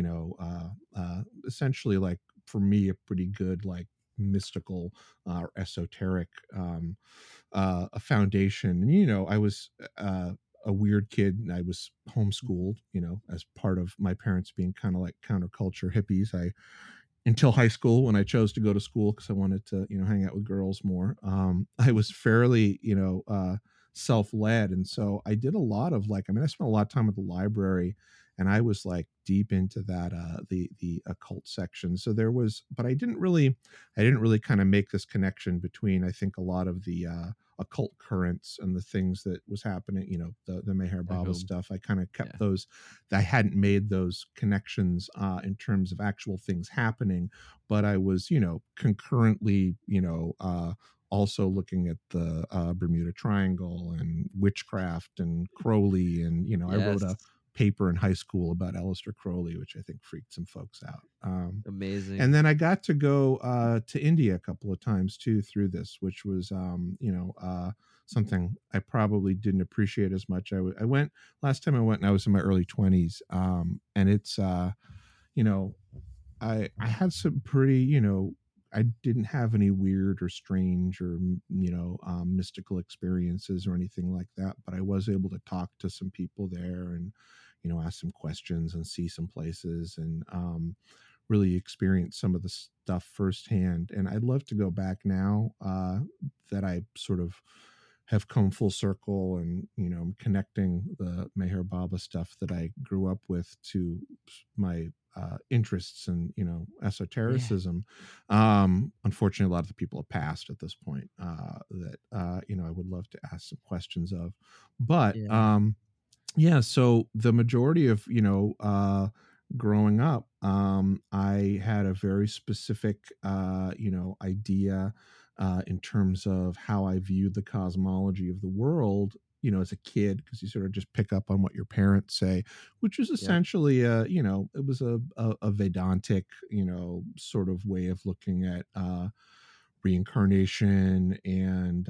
B: essentially like, for me, a pretty good like mystical or esoteric a foundation. And I was a weird kid, and I was homeschooled, as part of my parents being kind of like counterculture hippies. I Until high school, when I chose to go to school because I wanted to, hang out with girls more. I was fairly, self-led, and so I did a lot of like, I mean, I spent a lot of time at the library, and I was like deep into that, the occult section. So there was, but I didn't really kind of make this connection between, I think, a lot of the occult currents and the things that was happening, the Meher
A: At
B: Baba
A: home.
B: stuff. I kind of
A: Yeah.
B: kept those. I hadn't made those connections in terms of actual things happening, but I was, concurrently, also looking at the Bermuda Triangle and witchcraft and Crowley. And, I wrote a
A: Yes.
B: paper in high school about Aleister Crowley, which I think freaked some folks out. And
A: Amazing.
B: then I got to go to India a couple of times too through this, which was, something I probably didn't appreciate as much. I went last time I went, and I was in my early 20s, and it's, you know, I had some pretty, I didn't have any weird or strange or mystical experiences or anything like that, but I was able to talk to some people there and ask some questions and see some places, and really experience some of the stuff firsthand. And I'd love to go back now, that I sort of have come full circle, and connecting the Meher Baba stuff that I grew up with to my interests and
A: Yeah.
B: esotericism. Unfortunately, a lot of the people have passed at this point, that I would love to ask some questions of. But
A: Yeah.
B: yeah, so the majority of growing up, I had a very specific idea in terms of how I viewed the cosmology of the world, as a kid, because you sort of just pick up on what your parents say, which is
A: Yep.
B: essentially it was a Vedantic, sort of way of looking at reincarnation, and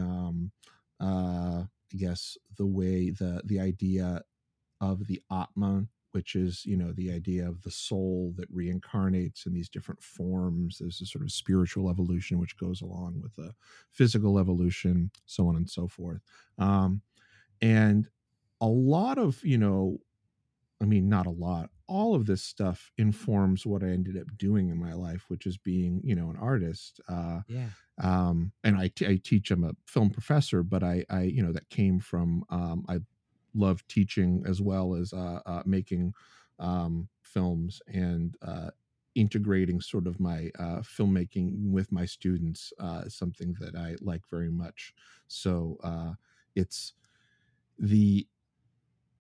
B: I guess the way the idea of the Atman, which is, the idea of the soul that reincarnates in these different forms. There's a sort of spiritual evolution which goes along with the physical evolution, so on and so forth. And a lot of, I mean, not a lot, all of this stuff informs what I ended up doing in my life, which is being, an artist.
A: Yeah.
B: And I teach, I'm a film professor, but that came from, I love teaching as well as making films, and integrating sort of my filmmaking with my students is something that I like very much. So it's the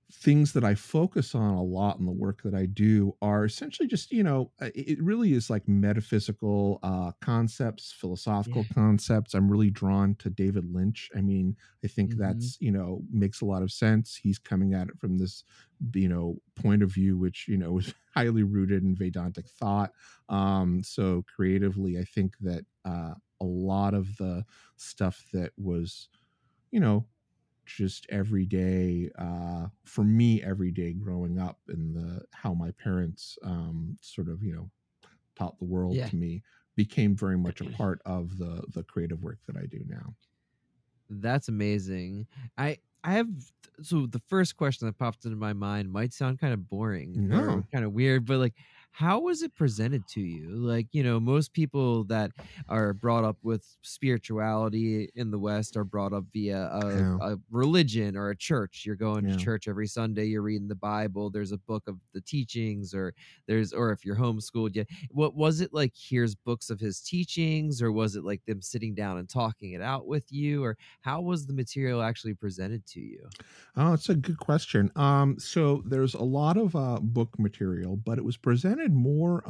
B: things that I focus on a lot in the work that I do are essentially just, it really is like metaphysical concepts,
A: Yeah.
B: philosophical concepts. I'm really drawn to David Lynch. I mean, I think
A: Hmm.
B: that's, makes a lot of sense. He's coming at it from this, point of view, which, is highly rooted in Vedantic thought. So creatively, I think that a lot of the stuff that was, you know, just every day for me every day growing up and the how my parents sort of taught the world
A: Yeah.
B: to me became very much a part of the creative work that I do now.
A: That's amazing. I have so the first question that popped into my mind might sound kind of boring or
B: No.
A: kind of weird, but like how was it presented to you? Like, most people that are brought up with spirituality in the West are brought up via
B: Yeah.
A: a religion or a church. You're going to
B: Yeah.
A: church every Sunday, you're reading the Bible, there's a book of the teachings, or if you're homeschooled, yeah. What was it like? Here's books of his teachings, or was it like them sitting down and talking it out with you? Or how was the material actually presented to you?
B: Oh, it's a good question. So there's a lot of book material, but it was presented more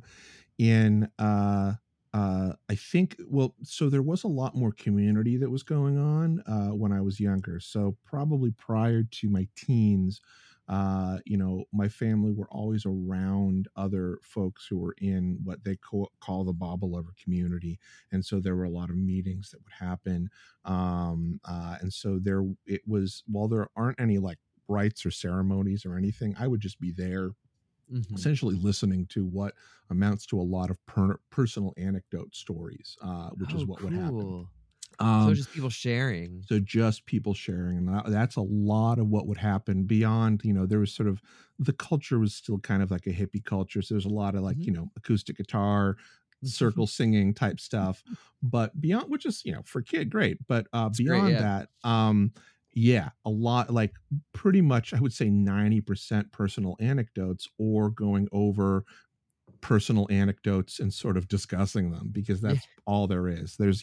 B: in I think, well, so there was a lot more community that was going on when I was younger. So probably prior to my teens, my family were always around other folks who were in what they call the Baba lover community, and so there were a lot of meetings that would happen. And so there it was. While there aren't any like rites or ceremonies or anything, I would just be there
A: Mhm.
B: essentially listening to what amounts to a lot of personal anecdote stories, which is
A: Oh,
B: what would happen.
A: cool. So
B: Um,
A: just people sharing.
B: so just people sharing, and that's a lot of what would happen beyond. There was sort of the culture was still kind of like a hippie culture, so there's a lot of like
A: Mhm.
B: acoustic guitar, circle singing type stuff, but beyond, which is for a kid great, but
A: It's great,
B: beyond
A: yeah.
B: that, yeah, a lot like pretty much I would say 90% personal anecdotes or going over personal anecdotes and sort of discussing them because
A: Yeah.
B: that's all there is. There's,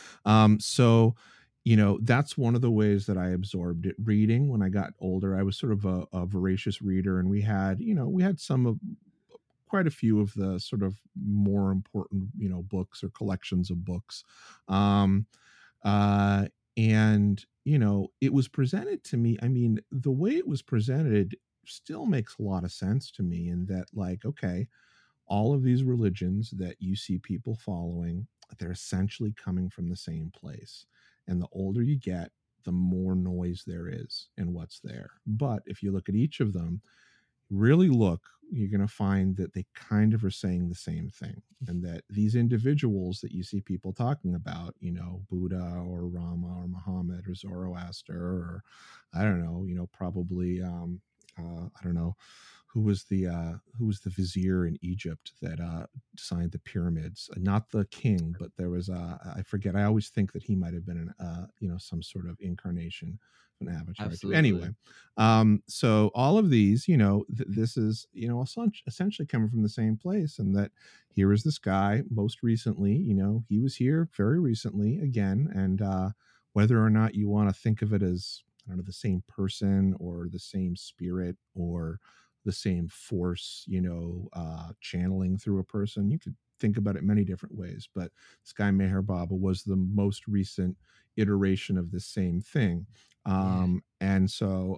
B: so that's one of the ways that I absorbed it. Reading when I got older, I was sort of a voracious reader, and we had some of quite a few of the sort of more important books or collections of books. um uh and it was presented to me. I mean, the way it was presented still makes a lot of sense to me, in that, like, okay, all of these religions that you see people following, they're essentially coming from the same place. And the older you get, the more noise there is in what's there. But if you look at each of them, really look, you're going to find that they kind of are saying the same thing. And that these individuals that you see people talking about, Buddha or Rama or Muhammad or Zoroaster, or I don't know, probably, I don't know, who was the vizier in Egypt that designed the pyramids? Not the king, but there was I forget. I always think that he might have been some sort of incarnation of an avatar too. Anyway,
A: Absolutely.
B: so all of these, this is essentially coming from the same place, and that here is this guy. Most recently, he was here very recently again, and whether or not you want to think of it as, I don't know, the same person or the same spirit or the same force, channeling through a person. You could think about it many different ways, but Sky Meher Baba was the most recent iteration of the same thing.
A: Yeah.
B: And so,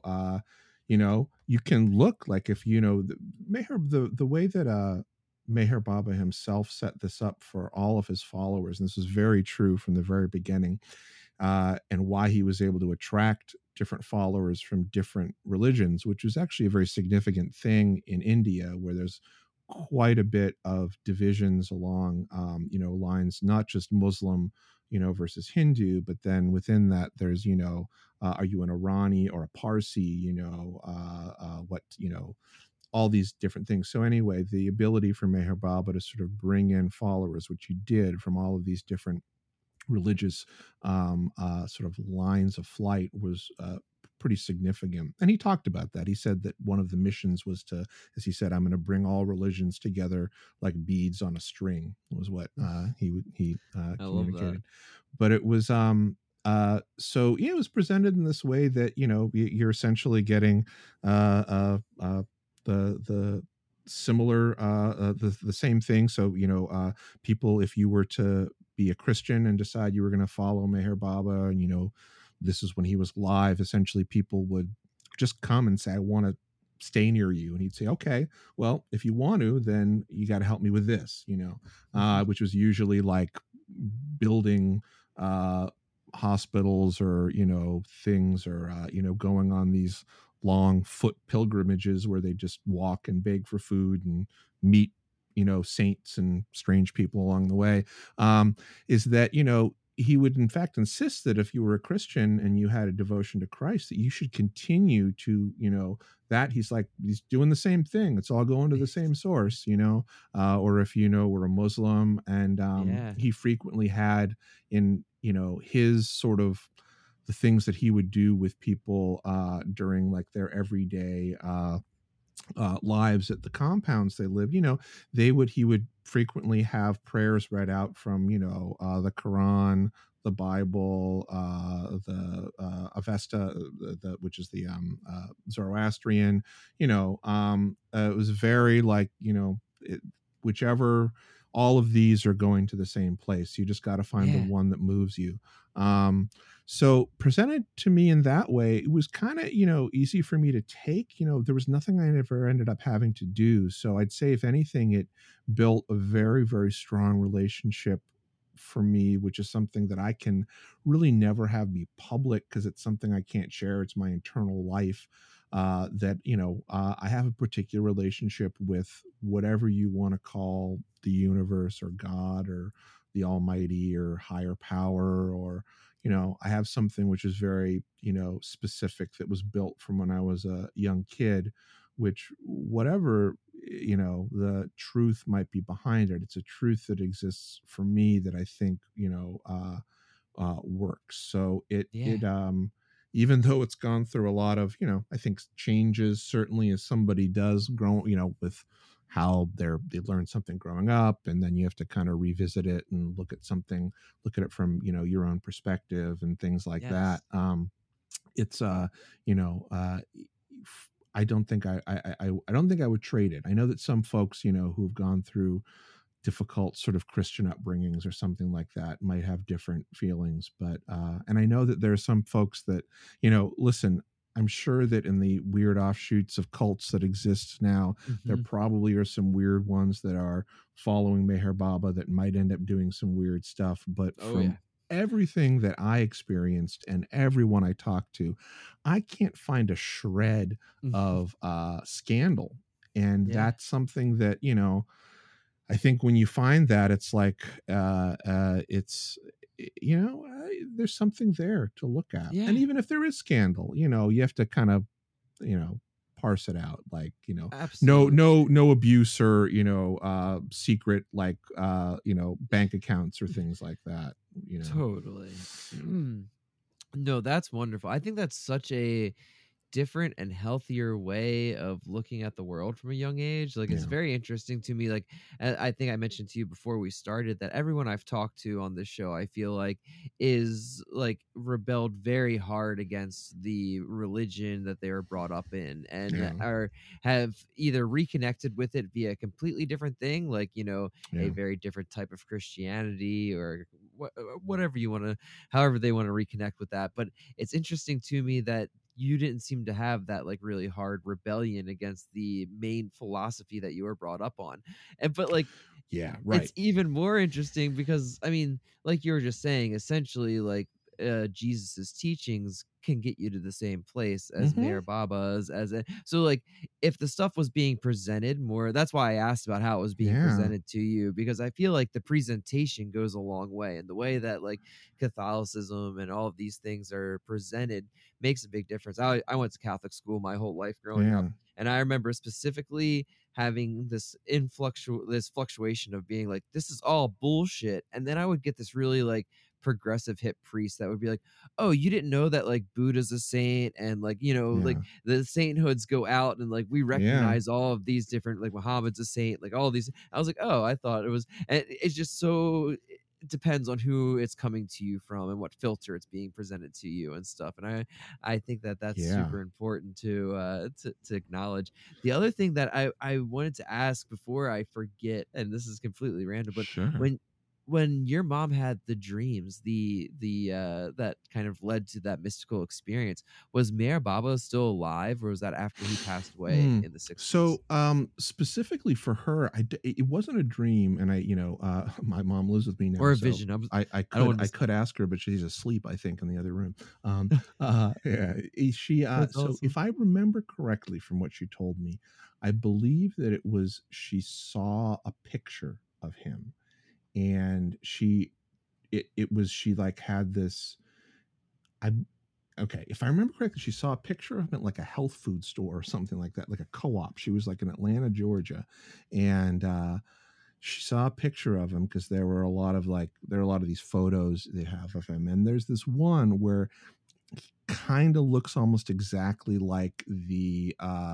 B: you can look like, if the way that Meher Baba himself set this up for all of his followers, and this is very true from the very beginning, and why he was able to attract different followers from different religions, which was actually a very significant thing in India, where there's quite a bit of divisions along, lines, not just Muslim, versus Hindu, but then within that, there's, are you an Irani or a Parsi, what, all these different things. So anyway, the ability for Meher Baba to sort of bring in followers, which he did from all of these different religious sort of lines of flight, was pretty significant. And he talked about that. He said that one of the missions was to, as he said, I'm going to bring all religions together like beads on a string, was what he
A: I love that.
B: communicated. But it was So yeah, it was presented in this way that you're essentially getting the similar the same thing. So people, if you were to be a Christian and decide you were going to follow Meher Baba, and this is when he was live, essentially people would just come and say, I want to stay near you, and he'd say, okay, well, if you want to, then you got to help me with this,
A: Mhm.
B: which was usually like building uh hospitals, or things, or going on these long foot pilgrimages where they just walk and beg for food and meet saints and strange people along the way. Is that he would in fact insist that if you were a Christian and you had a devotion to Christ, that you should continue to that he's doing the same thing, it's all going to the same source. Or if were a Muslim, and
A: Yeah.
B: he frequently had in his sort of the things that he would do with people during like their everyday lives at the compounds they lived. He would frequently have prayers read out from the Quran, the Bible, the Avesta, which is the Zoroastrian. It was very like whichever, all of these are going to the same place. You just got to find the
A: Yeah.
B: one that moves you. So presented to me in that way, it was kind of easy for me to take. There was nothing I ever ended up having to do. So I'd say if anything, it built a very, very strong relationship for me, which is something that I can really never have be public because it's something I can't share. It's my internal life. That I have a particular relationship with whatever you want to call the universe or God or the Almighty or higher power, or I have something which is very specific, that was built from when I was a young kid, which whatever the truth might be behind it, it's a truth that exists for me that I think works. So
A: Yeah.
B: even though it's gone through a lot of I think changes, certainly as somebody does grow with how they learn something growing up, and then you have to kind of revisit it and look at it from your own perspective and things like that.
A: Yes.
B: It's you know I don't think I don't think I would trade it. I know that some folks who've gone through difficult sort of Christian upbringings or something like that might have different feelings. But and I know that there are some folks that listen. I'm sure that in the weird offshoots of cults that exist now, there
A: Mhm.
B: probably are some weird ones that are following Meher Baba that might end up doing some weird stuff. But
A: Oh
B: from
A: yeah.
B: everything that I experienced and everyone I talked to, I can't find a shred
A: Mhm.
B: of scandal. And
A: Yeah.
B: that's something that I think when you find that, it's like it's there's something there to look at. And
A: Yeah.
B: even if there is scandal, you have to kind of you know parse it out, like
A: Absolutely.
B: no abuse, or secret, like bank accounts or things like that.
A: Totally. No, that's wonderful. I think that's such a different and healthier way of looking at the world from a young age. Like, it's
B: Yeah,
A: very interesting to me. Like, I think I mentioned to you before we started that everyone I've talked to on this show, I feel like, is like rebelled very hard against the religion that they were brought up in, and
B: yeah,
A: are have either reconnected with it via a completely different thing, like a
B: yeah,
A: very different type of Christianity, or whatever you want to, however they want to reconnect with that. But it's interesting to me that you didn't seem to have that like really hard rebellion against the main philosophy that you were brought up on. And but like
B: yeah,
A: it's
B: right.
A: even more interesting because I mean, like you were just saying, essentially like Jesus's teachings can get you to the same place as
B: Hmm.
A: Mayor Baba's so like if the stuff was being presented more, that's why I asked about how it was being
B: Yeah,
A: presented to you, because I feel like the presentation goes a long way, and the way that like Catholicism and all of these things are presented makes a big difference. I went to Catholic school my whole life growing up,
B: yeah,
A: and I remember specifically having this fluctuation of being like, this is all bullshit. And then I would get this really like progressive hip priest that would be like, oh, you didn't know that like Buddha's a saint, and like like
B: yeah,
A: the sainthoods go out, and like we
B: yeah.
A: recognize all of these different, like Muhammad's a saint, like all these. I was like, oh, I thought it was, and it's just so it depends on who it's coming to you from and what filter it's being presented to you and stuff. And I think that that's
B: Yeah.
A: super important to acknowledge. The other thing that I wanted to ask before I forget, and this is completely random, but
B: Sure.
A: when your mom had the dreams, the that kind of led to that mystical experience, was Mayor Baba still alive, or was that after he passed away
B: Hmm.
A: in the 60s?
B: So, specifically for her, it wasn't a dream, and my mom lives with me now,
A: Or a
B: so
A: vision? I don't
B: I
A: want to.
B: could ask her, but she's asleep, I think, in the other room. Yeah,
A: That's
B: so
A: awesome.
B: if I remember correctly from what she told me, I believe that it was she saw a picture of him, and it was she like had this. I Okay, if I remember correctly, she saw a picture of him at like a health food store or something like that, like a co-op. She was like in Atlanta, Georgia, and she saw a picture of him because there are a lot of these photos they have of him, and there's this one where he kind of looks almost exactly like the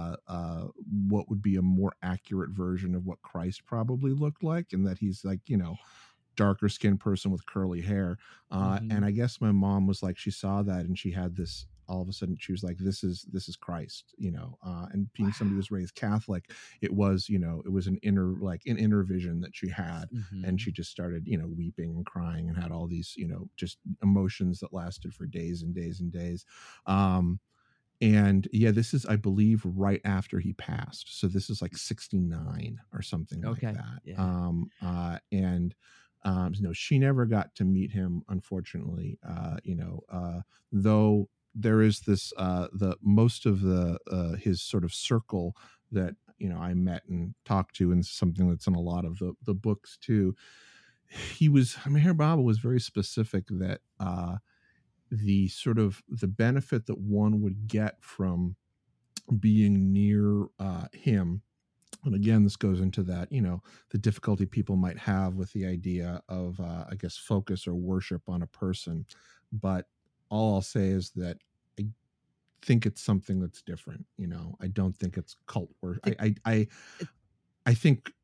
B: what would be a more accurate version of what Christ probably looked like, and that he's like, darker skinned person with curly hair. And
A: Mhm.
B: I guess my mom was like, she saw that and she had this. All of a sudden, she was like, this is Christ," And being somebody who
A: Wow.
B: was raised Catholic, it was an inner vision that she had, and
A: Mhm.
B: she just started, weeping and crying and had all these, just emotions that lasted for days and days and days. Um, and yeah, this is, I believe, right after he passed. So this is like 69 or something like
A: Okay.
B: that.
A: Yeah.
B: And no, she never got to meet him, unfortunately. Though there is this, the most of the his sort of circle that I met and talked to, and something that's in a lot of the books too. Meher Baba was very specific that the benefit that one would get from being near him. And again, this goes into that, the difficulty people might have with the idea of, I guess, focus or worship on a person. But all I'll say is that I think it's something that's different. I don't think it's cult worship.
A: It, it,
B: I think,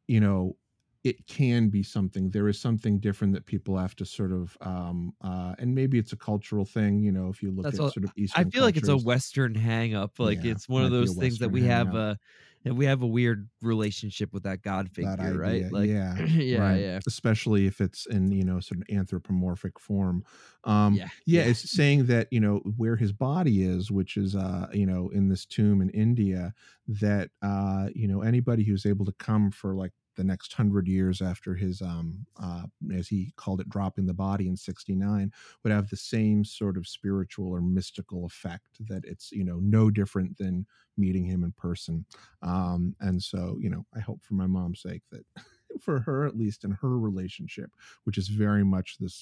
B: it can be something. There is something different that people have to sort of, and maybe it's a cultural thing, if you look
A: that's
B: at
A: all.
B: sort of
A: I
B: Eastern
A: feel like it's a
B: cultures.
A: Western hang up. Like
B: Yeah,
A: it's one of
B: might be a
A: those things that
B: Western hang up.
A: we have a weird relationship with that God
B: That
A: figure, right?
B: idea,
A: Like,
B: yeah,
A: yeah,
B: right,
A: yeah,
B: especially if it's in, sort of anthropomorphic form.
A: yeah,
B: Yeah,
A: yeah.
B: it's saying that, where his body is, which is, in this tomb in India, that, anybody who's able to come for like the next 100 years after his, as he called it, dropping the body in 69, would have the same sort of spiritual or mystical effect, that it's, no different than meeting him in person. And so, I hope for my mom's sake that for her, at least in her relationship, which is very much this,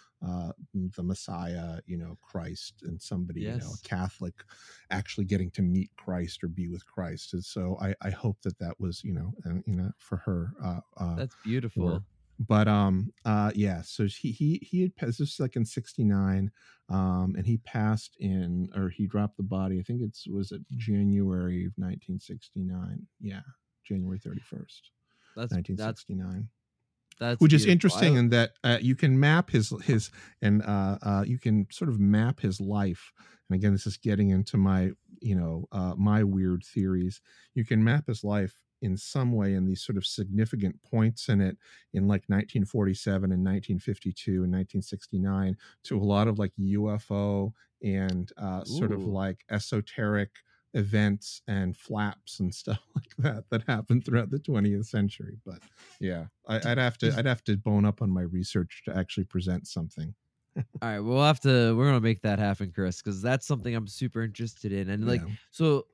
B: the Messiah, Christ, and somebody, a
A: Yes,
B: Catholic actually getting to meet Christ or be with Christ. And so I hope that that was, and, for her,
A: that's
B: work.
A: beautiful.
B: But yeah, so he had passed, this is like in 69, and he passed in, or he dropped the body, I think was it January of 1969. Yeah, January 31st,
A: That's that's
B: 1969.
A: that's
B: Which is
A: beautiful.
B: interesting in that, you can map his and you can sort of map his life. And again, this is getting into my, my weird theories. You can map his life in some way in these sort of significant points in it, in like 1947 and 1952 and 1969, to a lot of like UFO and sort of
A: Ooh,
B: like esoteric events and flaps and stuff like that happened throughout the 20th century. But yeah,
A: did, did
B: I'd have to bone up on my research to actually present something.
A: All right, we're gonna make that happen, Chris, because that's something I'm super interested in. And like,
B: Yeah.
A: so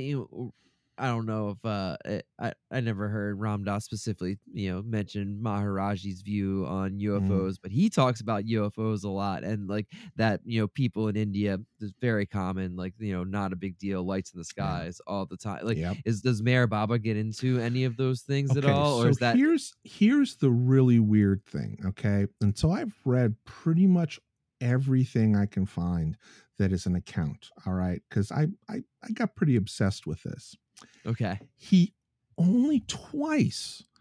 A: I don't know if I never heard Ram Dass specifically, mention Maharaji's view on
B: Mm,
A: UFOs, but he talks about UFOs a lot, and like that, people in India is very common, like, not a big deal, lights in the
B: yeah.
A: skies all the time. Like,
B: Yep.
A: does Mayor Baba get into any of those things at
B: Okay,
A: all, or
B: so
A: is that
B: here's the really weird thing, okay? And so I've read pretty much everything I can find that is an account, all right? Cuz I got pretty obsessed with this.
A: okay?
B: He only twice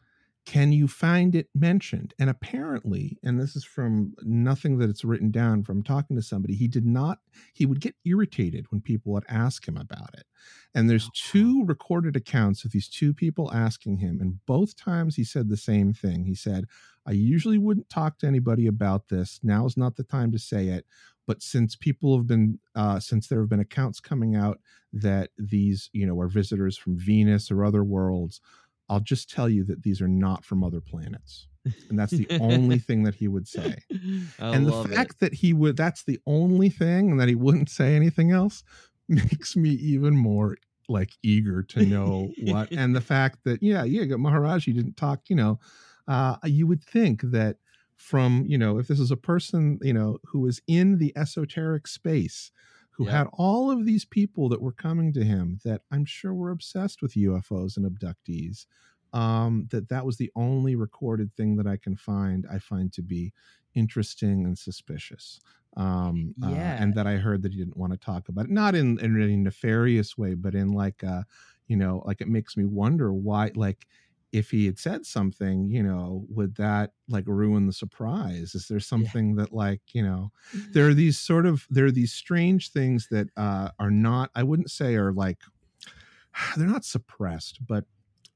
B: can you find it mentioned? And apparently, and this is from nothing that it's written down, from talking to somebody, he would get irritated when people would ask him about it. And there's two recorded accounts of these two people asking him. And both times he said the same thing. He said, I usually wouldn't talk to anybody about this. Now is not the time to say it. But since since there have been accounts coming out that these, are visitors from Venus or other worlds, I'll just tell you that these are not from other planets. And that's the only thing that he would say. And the fact that that's the only thing and that he wouldn't say anything else makes me even more like eager to know what. And the fact that, Maharaji didn't talk, you would think that from, if this is a person, who is in the esoteric space, who had all of these people that were coming to him that I'm sure were obsessed with UFOs and abductees, that was the only recorded thing that I find to be interesting and suspicious. And that I heard that he didn't want to talk about it, not in any nefarious way, but in like, like it makes me wonder why, like, if he had said something, would that like ruin the surprise? Is there something that like, there are these strange things that are not, I wouldn't say are like, they're not suppressed, but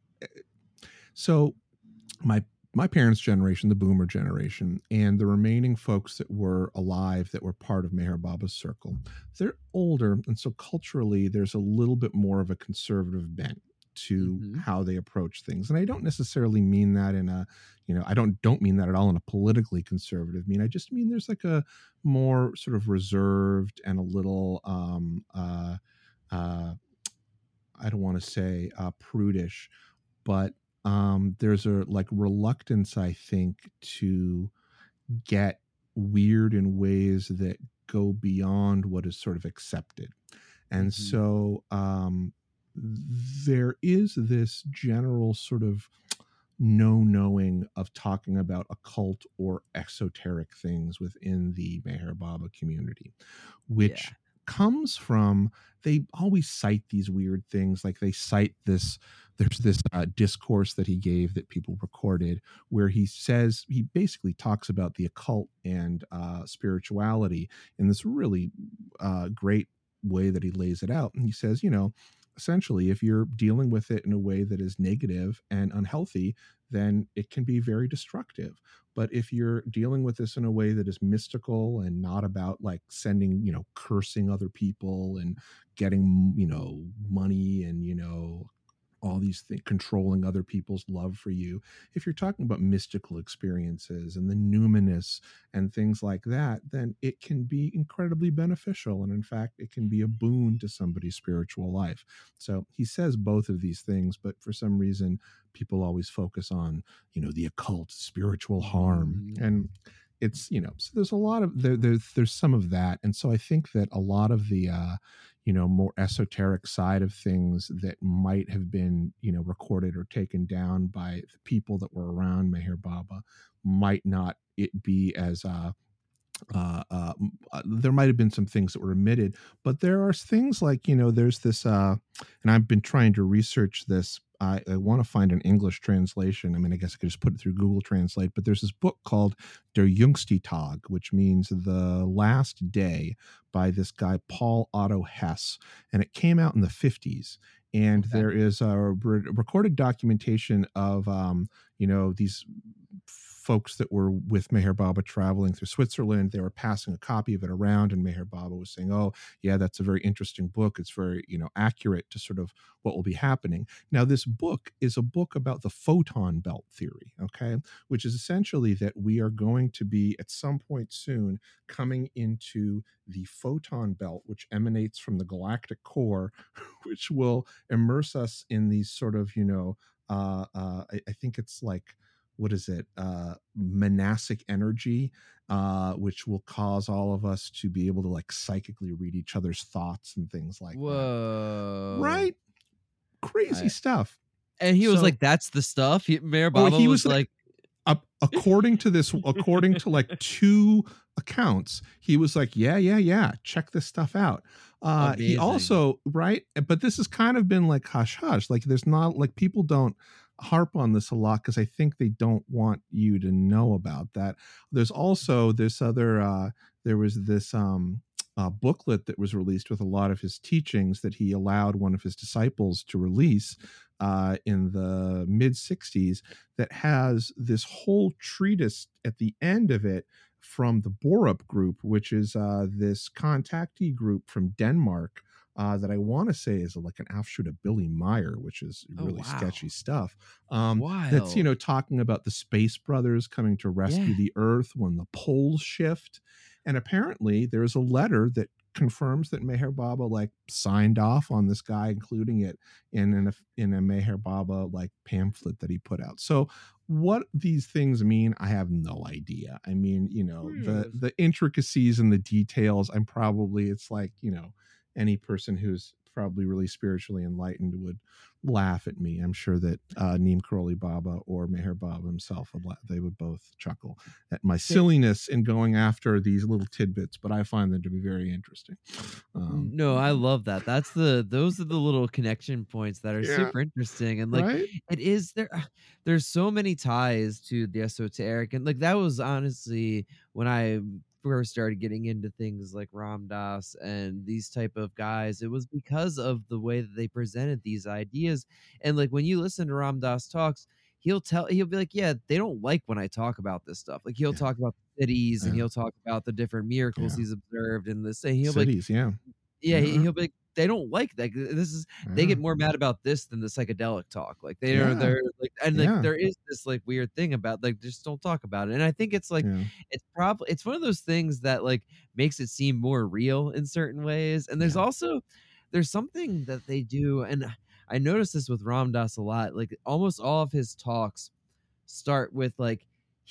B: so my parents' generation, the boomer generation, and the remaining folks that were alive that were part of Meher Baba's circle, they're older. And so culturally, there's a little bit more of a conservative bent to how they approach things. And I don't necessarily mean that in a, I don't mean that at all in a politically conservative mean. I just mean there's like a more sort of reserved and a little, I don't want to say prudish, but there's a like reluctance, I think, to get weird in ways that go beyond what is sort of accepted. And so there is this general sort of knowing of talking about occult or esoteric things within the Meher Baba community, which comes from, they always cite these weird things. Like they cite there's this discourse that he gave that people recorded where he basically talks about the occult and spirituality in this really great way that he lays it out. And he says, essentially, if you're dealing with it in a way that is negative and unhealthy, then it can be very destructive. But if you're dealing with this in a way that is mystical and not about like sending, cursing other people and getting, money and, all these things, controlling other people's love for you. If you're talking about mystical experiences and the numinous and things like that, then it can be incredibly beneficial. And in fact, it can be a boon to somebody's spiritual life. So he says both of these things, but for some reason, people always focus on, the occult, spiritual harm. And it's, so there's a lot of, there's some of that. And so I think that a lot of the, more esoteric side of things that might have been, recorded or taken down by the people that were around Meher Baba might not it be as, there might have been some things that were omitted, but there are things like, there's this, and I've been trying to research this. I want to find an English translation. I mean, I guess I could just put it through Google Translate, but there's this book called Der Jüngste Tag, which means the last day, by this guy, Paul Otto Hess. And it came out in the 50s. And there is a recorded documentation of, these folks that were with Meher Baba traveling through Switzerland. They were passing a copy of it around, and Meher Baba was saying, oh, yeah, that's a very interesting book. It's very, accurate to sort of what will be happening. Now, this book is a book about the photon belt theory, okay, which is essentially that we are going to be at some point soon coming into the photon belt, which emanates from the galactic core, which will immerse us in these sort of, I think it's like, what is it? Monastic energy, which will cause all of us to be able to like psychically read each other's thoughts and things like that. Right? Crazy stuff.
A: And he was like, that's the stuff. Meher Baba
B: he was like according to like two accounts, he was like, yeah, check this stuff out. He also, right? But this has kind of been like hush hush. Like there's not like people don't harp on this a lot because I think they don't want you to know about that. There's also this other there was this booklet that was released with a lot of his teachings that he allowed one of his disciples to release in the mid 60s, that has this whole treatise at the end of it from the Borup group, which is this contactee group from Denmark that I want to say is like an offshoot of Billy Meyer, which is
A: Oh,
B: really
A: wow.
B: sketchy stuff. That's,
A: Wild.
B: talking about the Space Brothers coming to rescue
A: Yeah.
B: the Earth when the poles shift. And apparently there's a letter that confirms that Meher Baba like signed off on this guy, including it in a Meher Baba like pamphlet that he put out. So what these things mean, I have no idea. I mean,
A: Hmm.
B: the intricacies and the details, it's like, any person who's probably really spiritually enlightened would laugh at me. I'm sure that Neem Karoli Baba or Meher Baba himself they would both chuckle at my
A: They-
B: silliness in going after these little tidbits, but I find them to be very interesting.
A: No, I love that. Those are the little connection points that are
B: Yeah,
A: super interesting. And like,
B: right.
A: it is there there's so many ties to the esoteric, and like that was honestly when I first started getting into things like Ram Dass and these type of guys. It was because of the way that they presented these ideas. And like when you listen to Ram Dass talks, he'll be like, yeah, they don't like when I talk about this stuff. Like he'll
B: Yeah,
A: talk about the cities, and
B: yeah,
A: he'll talk about the different miracles
B: yeah.
A: he's observed and this thing. He'll be like,
B: Cities, yeah,
A: yeah,
B: yeah,
A: he'll be like, "They don't like that. This is they
B: yeah,
A: get more mad about this than the psychedelic talk." Like,
B: yeah,
A: they're like, and, like,
B: yeah,
A: there is this, like, weird thing about, like, just don't talk about it, and I think it's, like,
B: yeah,
A: it's one of those things that, like, makes it seem more real in certain ways, and
B: yeah,
A: there's something that they do, and I noticed this with Ram Dass a lot, like, almost all of his talks start with, like,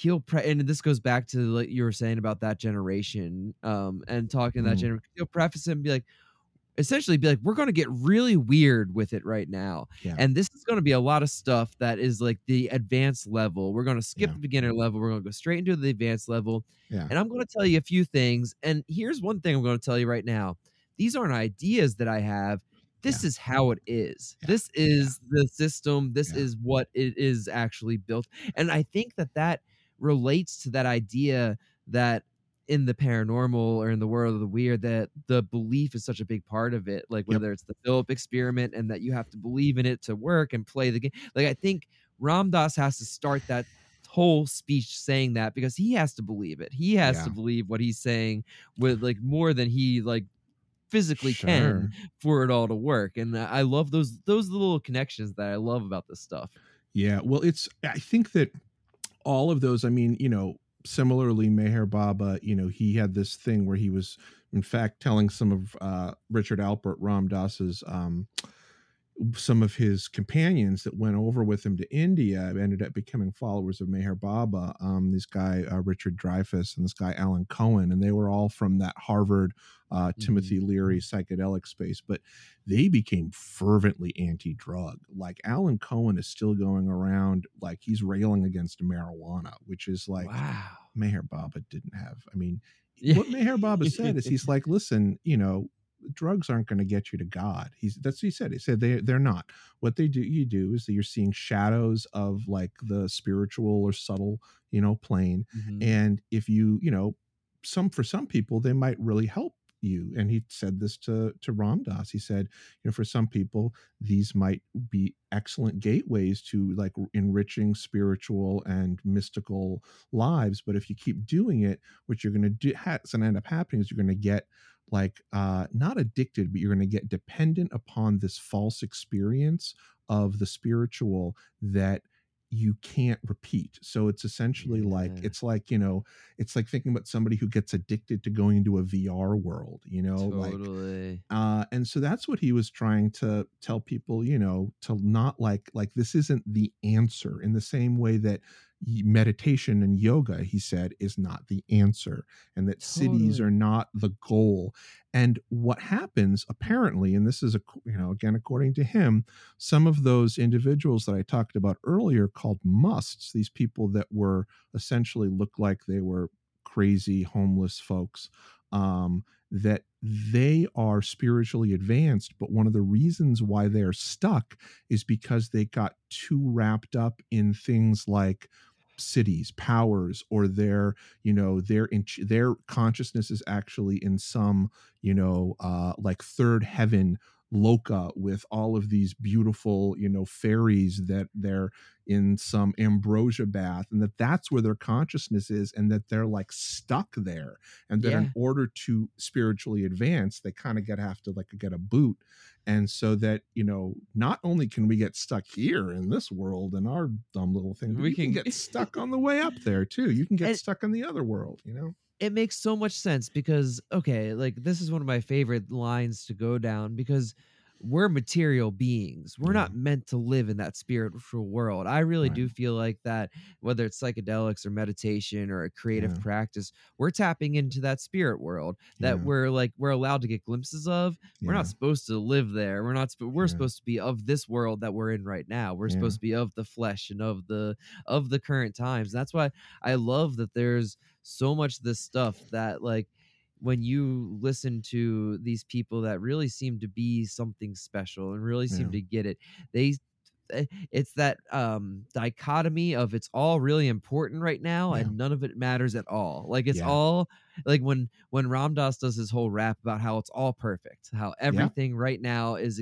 A: and this goes back to, like, you were saying about that generation, and talking to that
B: mm,
A: generation. He'll preface it and be like, essentially be like, we're going to get really weird with it right now.
B: yeah,
A: And this is going to be a lot of stuff that is like the advanced level. We're going to skip
B: yeah,
A: the beginner level. We're going to go straight into the advanced level.
B: yeah,
A: And I'm going to tell you a few things. And here's one thing I'm going to tell you right now. These aren't ideas that I have.
B: yeah,
A: This is how it is.
B: yeah,
A: This
B: yeah,
A: is the system. This
B: yeah,
A: is what it is actually built. And I think that that relates to that idea that in the paranormal or in the world of the weird, that the belief is such a big part of it, like
B: yep,
A: whether it's the Philip experiment and that you have to believe in it to work and play the game. Like I think Ram Dass has to start that whole speech saying that because he has to believe it. He has to
B: yeah,
A: believe what he's saying with like more than he like physically can
B: sure.
A: for it all to work. And I love those little connections that I love about this stuff.
B: Yeah, well, I think that all of those, I mean, similarly, Meher Baba, he had this thing where he was, in fact, telling some of Richard Alpert Ram Dass's some of his companions that went over with him to India ended up becoming followers of Meher Baba. This guy Richard Dreyfuss and this guy Alan Cohen, and they were all from that Harvard
A: Mhm.
B: Timothy Leary psychedelic space, but they became fervently anti-drug. Like Alan Cohen is still going around like he's railing against marijuana, which is like
A: Wow.
B: Meher Baba didn't have. I mean,
A: Yeah.
B: what Meher Baba said is he's like, listen, drugs aren't going to get you to God. That's what he said. He said they're not. What you do is that you're seeing shadows of like the spiritual or subtle, plane.
A: Mhm.
B: And if for some people they might really help you. And he said this to Ram Dass. He said, for some people these might be excellent gateways to like enriching spiritual and mystical lives. But if you keep doing it, what you're going to do, what's going to end up happening is you're going to get like not addicted, but you're going to get dependent upon this false experience of the spiritual that you can't repeat. So it's essentially like
A: Yeah.
B: it's like thinking about somebody who gets addicted to going into a VR world, like
A: Totally.
B: and so that's what he was trying to tell people, to not like this isn't the answer in the same way that meditation and yoga, he said, is not the answer, and that cities
A: Totally.
B: are not the goal. And what happens apparently, and this is again according to him, some of those individuals that I talked about earlier called musts, these people that were essentially looked like they were crazy homeless folks, that they are spiritually advanced, but one of the reasons why they're stuck is because they got too wrapped up in things like cities, powers, or their consciousness is actually in some like third heaven, Loka, with all of these beautiful fairies, that they're in some ambrosia bath, and that's where their consciousness is, and that they're like stuck there, and that in
A: Yeah.
B: order to spiritually advance, they kind of have to like get a boot. And so that not only can we get stuck here in this world in our dumb little thing, but
A: We
B: you can
A: can
B: get stuck on the way up there too. You can get
A: and
B: stuck in the other world.
A: it makes so much sense because okay, like this is one of my favorite lines to go down because we're material beings. We're
B: Yeah.
A: not meant to live in that spiritual world. I really
B: Right.
A: do feel like that, whether it's psychedelics or meditation or a creative
B: Yeah.
A: practice, we're tapping into that spirit world that
B: Yeah.
A: we're allowed to get glimpses of. We're
B: Yeah.
A: not supposed to live there. We're
B: Yeah.
A: supposed to be of this world that we're in right now. We're
B: Yeah.
A: supposed to be of the flesh and of the current times. That's why I love that there's so much of this stuff that like when you listen to these people that really seem to be something special and really seem
B: Yeah.
A: to get it, they it's that dichotomy of it's all really important right now
B: Yeah.
A: and none of it matters at all. Like it's
B: Yeah.
A: all like when Ram Dass does his whole rap about how it's all perfect, how
B: Yeah.
A: everything right now is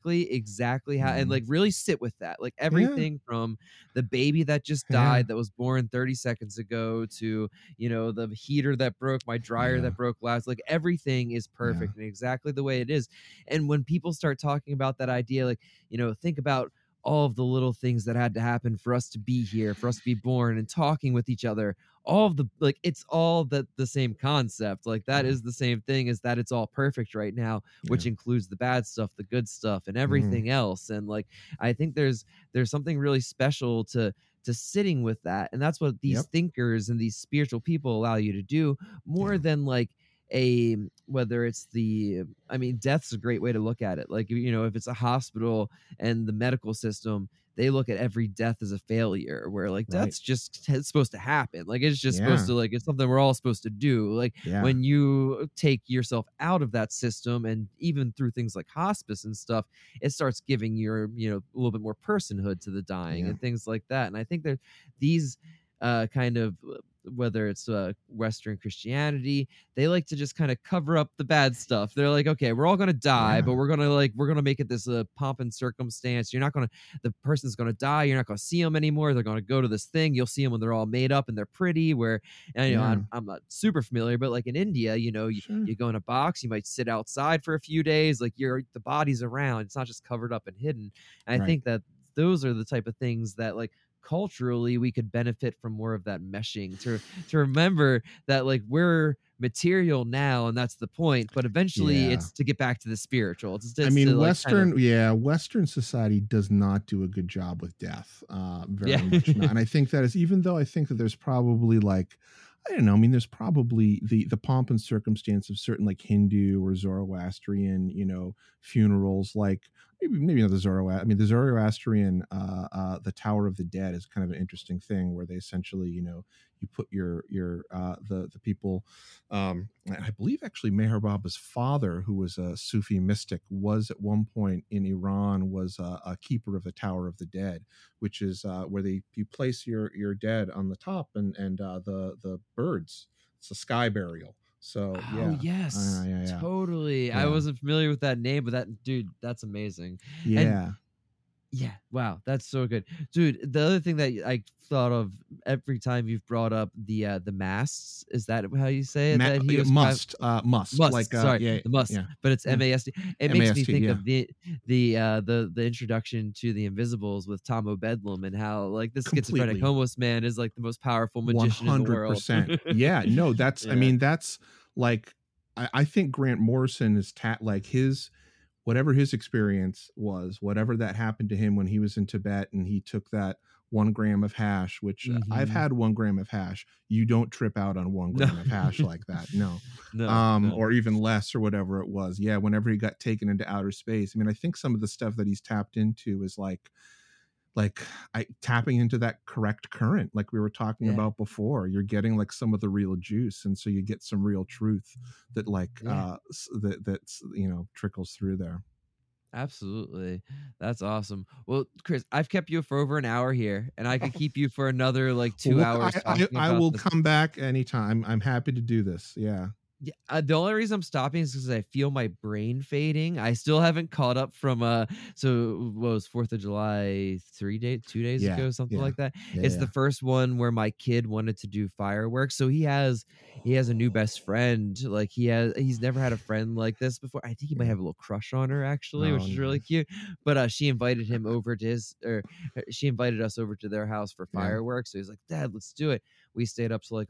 A: exactly how, and
B: Mhm.
A: like really sit with that, like
B: Yeah.
A: everything from the baby that just
B: Yeah.
A: died that was born 30 seconds ago to the heater that broke, my dryer
B: Yeah.
A: that broke last, like everything is
B: Yeah.
A: perfect and exactly the way it is. And when people start talking about that idea, like think about all of the little things that had to happen for us to be here, for us to be born and talking with each other, all of the like it's all the same concept. Like that
B: Yeah.
A: is the same thing as that it's all perfect right now,
B: Yeah.
A: which includes the bad stuff, the good stuff, and
B: Mhm.
A: everything else. And like I think there's something really special to sitting with that. And that's what these
B: Yep.
A: thinkers and these spiritual people allow you to do more
B: Yeah.
A: than like a whether it's the I mean death's a great way to look at it. Like if it's a hospital and the medical system, they look at every death as a failure where like
B: Right.
A: that's just it's supposed to happen, like it's just supposed
B: Yeah.
A: to like it's something we're all supposed to do. Like
B: Yeah.
A: when you take yourself out of that system and even through things like hospice and stuff, it starts giving your a little bit more personhood to the dying
B: Yeah.
A: and things like that. And I think that these kind of whether it's Western Christianity, they like to just kind of cover up the bad stuff. They're like, okay, we're all gonna die, but
B: Yeah.
A: we're gonna make it this pomp and circumstance. You're not gonna the person's gonna die. You're not gonna see them anymore. They're gonna go to this thing. You'll see them when they're all made up and they're pretty. Where and
B: Yeah.
A: I'm not super familiar, but like in India,
B: Sure.
A: you go in a box. You might sit outside for a few days. Like the body's around. It's not just covered up and hidden. And I
B: Right.
A: think that those are the type of things that like culturally we could benefit from more of that meshing to remember that like we're material now and that's the point, but eventually
B: Yeah.
A: it's to get back to the spiritual. It's
B: I
A: to
B: mean,
A: like kind of
B: Western society does not do a good job with death.
A: yeah.
B: Very much not. And I think that is, even though I think that there's probably like, I don't know, I mean, there's probably the pomp and circumstance of certain like Hindu or Zoroastrian, funerals, like maybe not the Zoroastrian. I mean, the Zoroastrian, the Tower of the Dead is kind of an interesting thing where they essentially, you put the people, I believe actually Meher Baba's father, who was a Sufi mystic, was at one point in Iran, was a keeper of the Tower of the Dead, which is where you place your dead on the top, and the birds. It's a sky burial. So
A: Oh
B: yeah.
A: yes,
B: Yeah.
A: totally. I
B: Yeah.
A: wasn't familiar with that name, but that dude, that's amazing. And
B: Yeah.
A: yeah, wow, that's so good. Dude, the other thing that I thought of every time you've brought up the masts, is that how you say it? That he was
B: Must like
A: must, sorry,
B: yeah.
A: the must,
B: Yeah.
A: but it's
B: Yeah.
A: MAST. It makes me
B: MAST,
A: think
B: yeah.
A: of the introduction to the Invisibles with Tom O'Bedlam and how like this schizophrenic
B: Completely.
A: homeless man is like the most powerful magician in the world.
B: 100%. Yeah, no, that's I
A: Yeah.
B: mean, that's like I think Grant Morrison is like his whatever his experience was, whatever that happened to him when he was in Tibet and he took that 1 gram of hash, which I've
A: Mhm.
B: had 1 gram of hash. You don't trip out on 1 gram
A: No.
B: of hash like that. No.
A: No.
B: Or even less or whatever it was. Yeah. Whenever he got taken into outer space. I mean, I think some of the stuff that he's tapped into is like like tapping into that correct current, like we were talking
A: Yeah.
B: about before. You're getting like some of the real juice, and so you get some real truth that like
A: Yeah.
B: that's trickles through there.
A: Absolutely. That's awesome. Well, Chris, I've kept you for over an hour here, and I could keep you for another like
B: Well,
A: 2 hours talking
B: I
A: about
B: will
A: this.
B: come back anytime. I'm happy to do this. Yeah.
A: Yeah, the only reason I'm stopping is because I feel my brain fading. I still haven't caught up from so what was 4th of July 2 days
B: Yeah.
A: ago, something
B: Yeah.
A: like that.
B: Yeah.
A: It's the
B: Yeah.
A: first one where my kid wanted to do fireworks. So he has a new best friend. Like he's never had a friend like this before. I think he might
B: Yeah.
A: have a little crush on her actually,
B: Oh,
A: which is really
B: nice.
A: cute. But she invited him over to she invited us over to their house for
B: Yeah.
A: fireworks. So he's like, "Dad, let's do it." We stayed up till like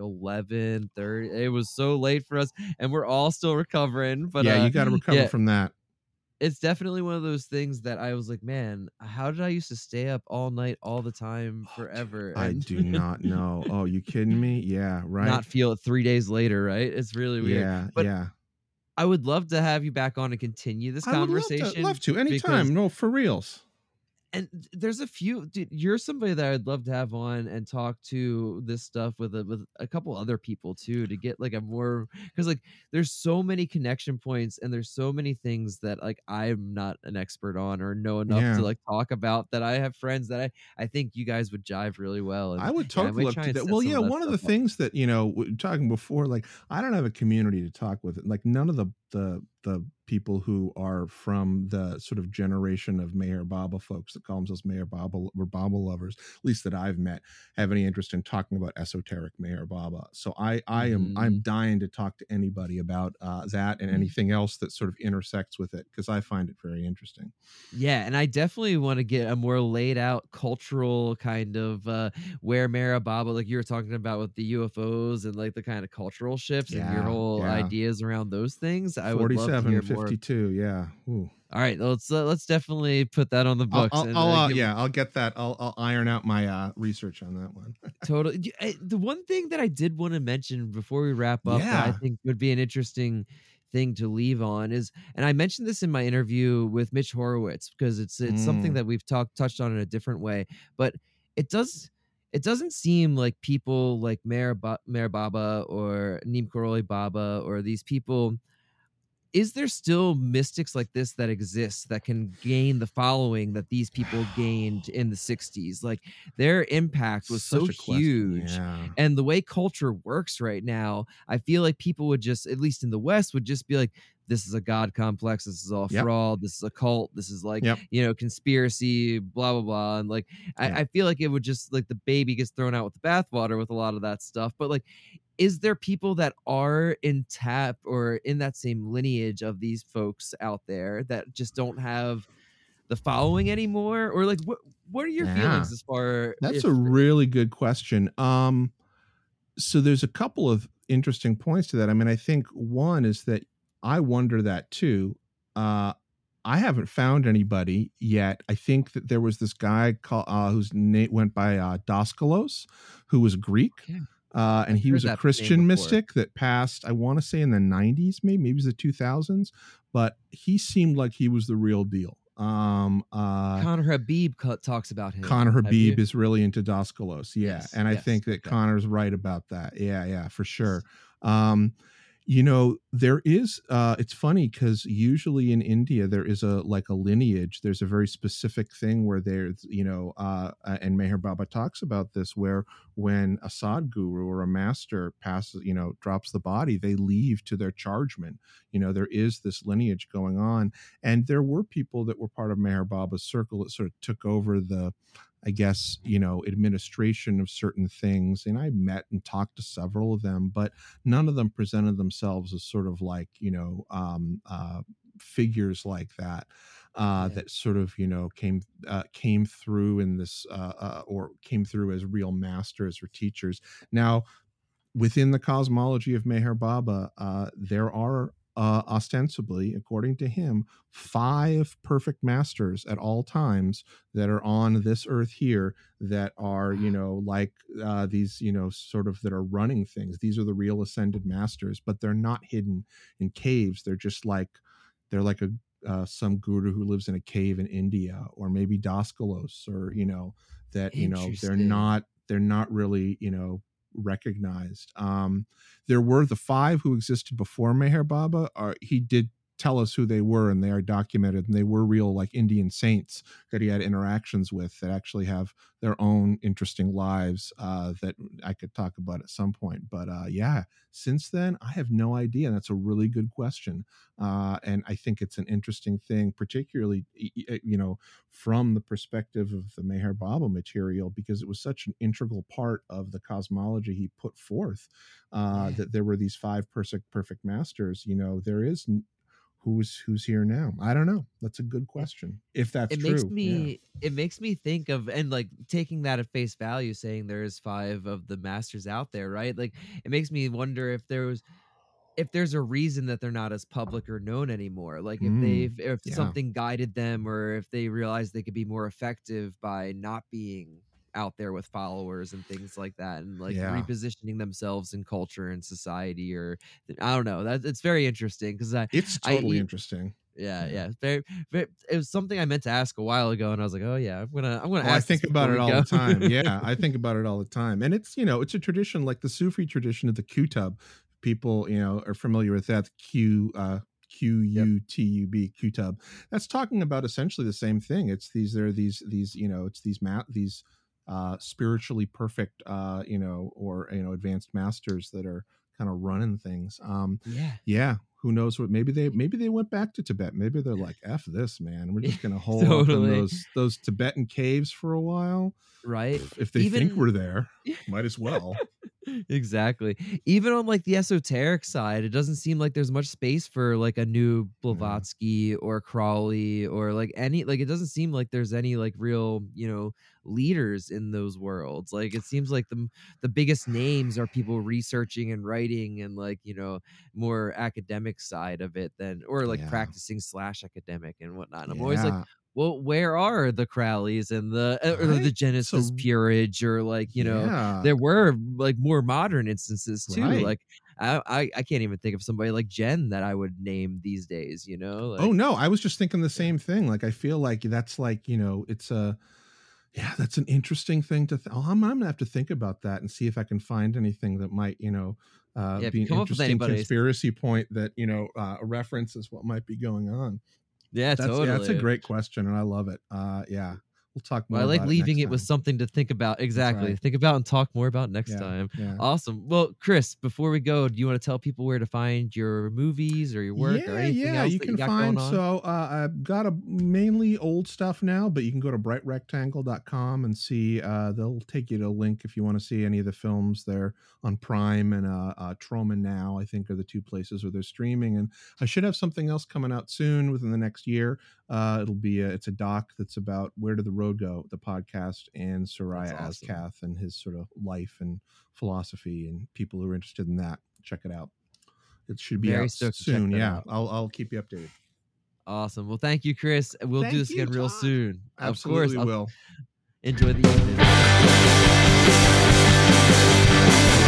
A: 11:30. It was so late for us, and we're all still recovering. But
B: Yeah. You got to recover
A: yeah,
B: from that.
A: it's definitely one of those things that I was like, man, how did I used to stay up all night, all the time,
B: Oh, dude,
A: forever,
B: I
A: and
B: do not know. Oh, you kidding me? Yeah. Right.
A: not feel it 3 days later, right? It's really weird.
B: Yeah.
A: But
B: Yeah.
A: I would love to have you back on and continue this
B: I would love to.
A: conversation because
B: Anytime. No, for reals.
A: and there's a few dude, you're somebody that I'd love to have on and talk to this stuff with a couple other people too to get like a more because like there's so many connection points and there's so many things that like I'm not an expert on or know enough to
B: Yeah.
A: like talk about that I have friends that I think you guys would jive really well and
B: I would
A: yeah I
B: totally
A: might
B: love
A: try
B: to do
A: and
B: that.
A: set
B: Well,
A: some
B: yeah,
A: of that
B: one of
A: stuff
B: the
A: up.
B: things that, talking before, like I don't have a community to talk with. Like none of the people who are from the sort of generation of Meher Baba folks that call themselves Meher Baba or Baba lovers, at least that I've met, have any interest in talking about esoteric Meher Baba. So I'm
A: Mhm.
B: dying to talk to anybody about that and anything else that sort of intersects with it because I find it very interesting.
A: Yeah, and I definitely want to get a more laid out cultural kind of where Maribaba, like you were talking about with the UFOs and like the kind of cultural shifts and your
B: Yeah,
A: whole
B: yeah.
A: ideas around those things. I would love to
B: 47,
A: hear more.
B: 52. Yeah. Ooh.
A: All right, let's definitely put that on the books and get
B: I'll get that. I'll iron out my research on that one.
A: totally. The one thing that I did want to mention before we wrap up that I
B: Yeah.
A: think would be an interesting thing to leave on is, and I mentioned this in my interview with Mitch Horowitz because it's something
B: Mm,
A: that we've touched on in a different way, but it does it doesn't seem like people like Mayor Baba or Neem Karoli Baba or these people is there still mystics like this that exist that can gain the following that these people gained in the 60s? Like their impact was so
B: such a question.
A: huge.
B: Yeah.
A: And the way culture works right now, I feel like people would just, at least in the West, would just be like, this is a God complex. This is all
B: Yep.
A: fraud. This is a cult. This is like,
B: Yep.
A: conspiracy, blah, blah, blah. And like,
B: Yeah.
A: I feel like it would just like the baby gets thrown out with the bathwater with a lot of that stuff. But like, is there people that are in tap or in that same lineage of these folks out there that just don't have the following anymore? Or like what are your
B: Yeah.
A: feelings as far
B: That's
A: if
B: a really good question. So there's a couple of interesting points to that. I mean, I think one is that I wonder that too. I haven't found anybody yet. I think that there was this guy called whose name went by Daskalos, who was Greek.
A: okay,
B: And
A: I've
B: he
A: heard
B: was a
A: that name
B: Christian
A: before.
B: mystic that passed, I want to say in the 90s, maybe it was the 2000s, but he seemed like he was the real deal.
A: Connor Habib talks about him.
B: Connor
A: Have you?
B: Habib is really into Daskalos. Yeah.
A: Yes,
B: And I
A: yes.
B: think that
A: Okay.
B: Connor's right about that. Yeah, yeah, for sure.
A: Yes.
B: There is it's funny because usually in India there is a like a lineage. There's a very specific thing where there's, and Meher Baba talks about this, where when a sadguru or a master passes, drops the body, they leave to their chargeman. There is this lineage going on. And there were people that were part of Meher Baba's circle that sort of took over the, I guess, administration of certain things. And I met and talked to several of them, but none of them presented themselves as sort of like, figures like that.
A: Yeah.
B: That sort of came through in this or came through as real masters or teachers. Now, within the cosmology of Meher Baba, there are ostensibly, according to him, 5 perfect masters at all times that are on this earth here that are, these, sort of that are running things. These are the real ascended masters, but they're not hidden in caves. They're just like, they're like some guru who lives in a cave in India, or maybe Daskalos, or that
A: Interesting.
B: they're not really recognized. There were the five who existed before Meher Baba. He did tell us who they were, and they are documented, and they were real like Indian saints that he had interactions with that actually have their own interesting lives that I could talk about at some point. But yeah, since then I have no idea, and that's a really good question. And I think it's an interesting thing, particularly from the perspective of the Meher Baba material, because it was such an integral part of the cosmology he put forth,
A: Yeah.
B: that there were these five perfect masters. There is who's here now. I don't know. That's a good
A: It,
B: question, if that's
A: it makes
B: true. Yeah.
A: me it makes me think of, and like taking that at face value, saying there's five of the masters out there, right? Like it makes me wonder if there's a reason that they're not as public or known anymore. Like if
B: Yeah.
A: something guided them, or if they realized they could be more effective by not being out there with followers and things like that, and like
B: Yeah.
A: repositioning themselves in culture and society, or I don't know. That it's very interesting because
B: It's totally interesting.
A: yeah,
B: Yeah.
A: yeah. Very, it was something I meant to ask a while ago, and I was like, oh yeah, I'm gonna
B: Oh, I
A: ask this
B: think about
A: before
B: it
A: we
B: all the
A: go.
B: time. Yeah, I think about it all the time. And it's, it's a tradition like the Sufi tradition of the Qutub. People, are familiar with that.
A: Yep.
B: Qutub, Qutub. That's talking about essentially the same thing. It's it's these spiritually perfect or advanced masters that are kind of running things.
A: Yeah.
B: Yeah, who knows what, maybe they went back to Tibet. Maybe they're like, F this, man. We're just gonna hole up in
A: Totally.
B: those Tibetan caves for a while.
A: Right.
B: If they think
A: Even
B: we're there, might as well.
A: exactly. Even on like the esoteric side, it doesn't seem like there's much space for like a new
B: Yeah.
A: Blavatsky or Crowley, or like any, like it doesn't seem like there's any like real, leaders in those worlds. Like it seems like the biggest names are people researching and writing, and like, more academic side of it than, or like
B: Yeah.
A: practicing slash academic and whatnot. And I'm always like,
B: Yeah.
A: well, where are the Crowleys and the
B: Right?
A: Genesis
B: So
A: Peerage, or like,
B: yeah.
A: there were like more modern instances too.
B: Right.
A: Like I can't even think of somebody like Jen that I would name these days,
B: Oh
A: like
B: no, I was just thinking the
A: yeah.
B: same thing. Like I feel like that's like, it's a yeah, that's an interesting thing to I'm gonna have to think about that and see if I can find anything that might,
A: Yeah, if
B: be
A: you
B: an
A: come up with
B: interesting
A: anybody,
B: conspiracy point that, references what might be going on.
A: yeah,
B: That's a
A: totally.
B: great question, and I love it. Yeah, we'll talk
A: Well, I
B: more
A: like
B: about it
A: leaving
B: next
A: it with
B: time.
A: something to think about.
B: That's
A: Exactly.
B: right.
A: Think about and talk more about next
B: Yeah,
A: time.
B: yeah.
A: Awesome. Well, Chris, before we go, do you want to tell people where to find your movies or your work or
B: Yeah,
A: anything
B: yeah,
A: else
B: you
A: that you
B: can
A: got going
B: find,
A: on?
B: so I've got a mainly old stuff now, but you can go to brightrectangle.com and see, they'll take you to a link if you want to see any of the films there on Prime, and Troma Now, I think, are the two places where they're streaming. And I should have something else coming out soon within the next year. It's a doc that's about Where Did the Road Go, the podcast, and
A: That's
B: Soraya
A: awesome.
B: Azkath and his sort of life and philosophy, and people who are interested in that, check it out. It should be
A: Very
B: out
A: stoked to check
B: soon.
A: that
B: Yeah,
A: out.
B: I'll keep you updated.
A: Awesome. Well, thank you, Chris. We'll do
B: Thank
A: this
B: you,
A: again real
B: Todd.
A: soon. Of course.
B: Absolutely
A: I'll
B: will.
A: enjoy the evening.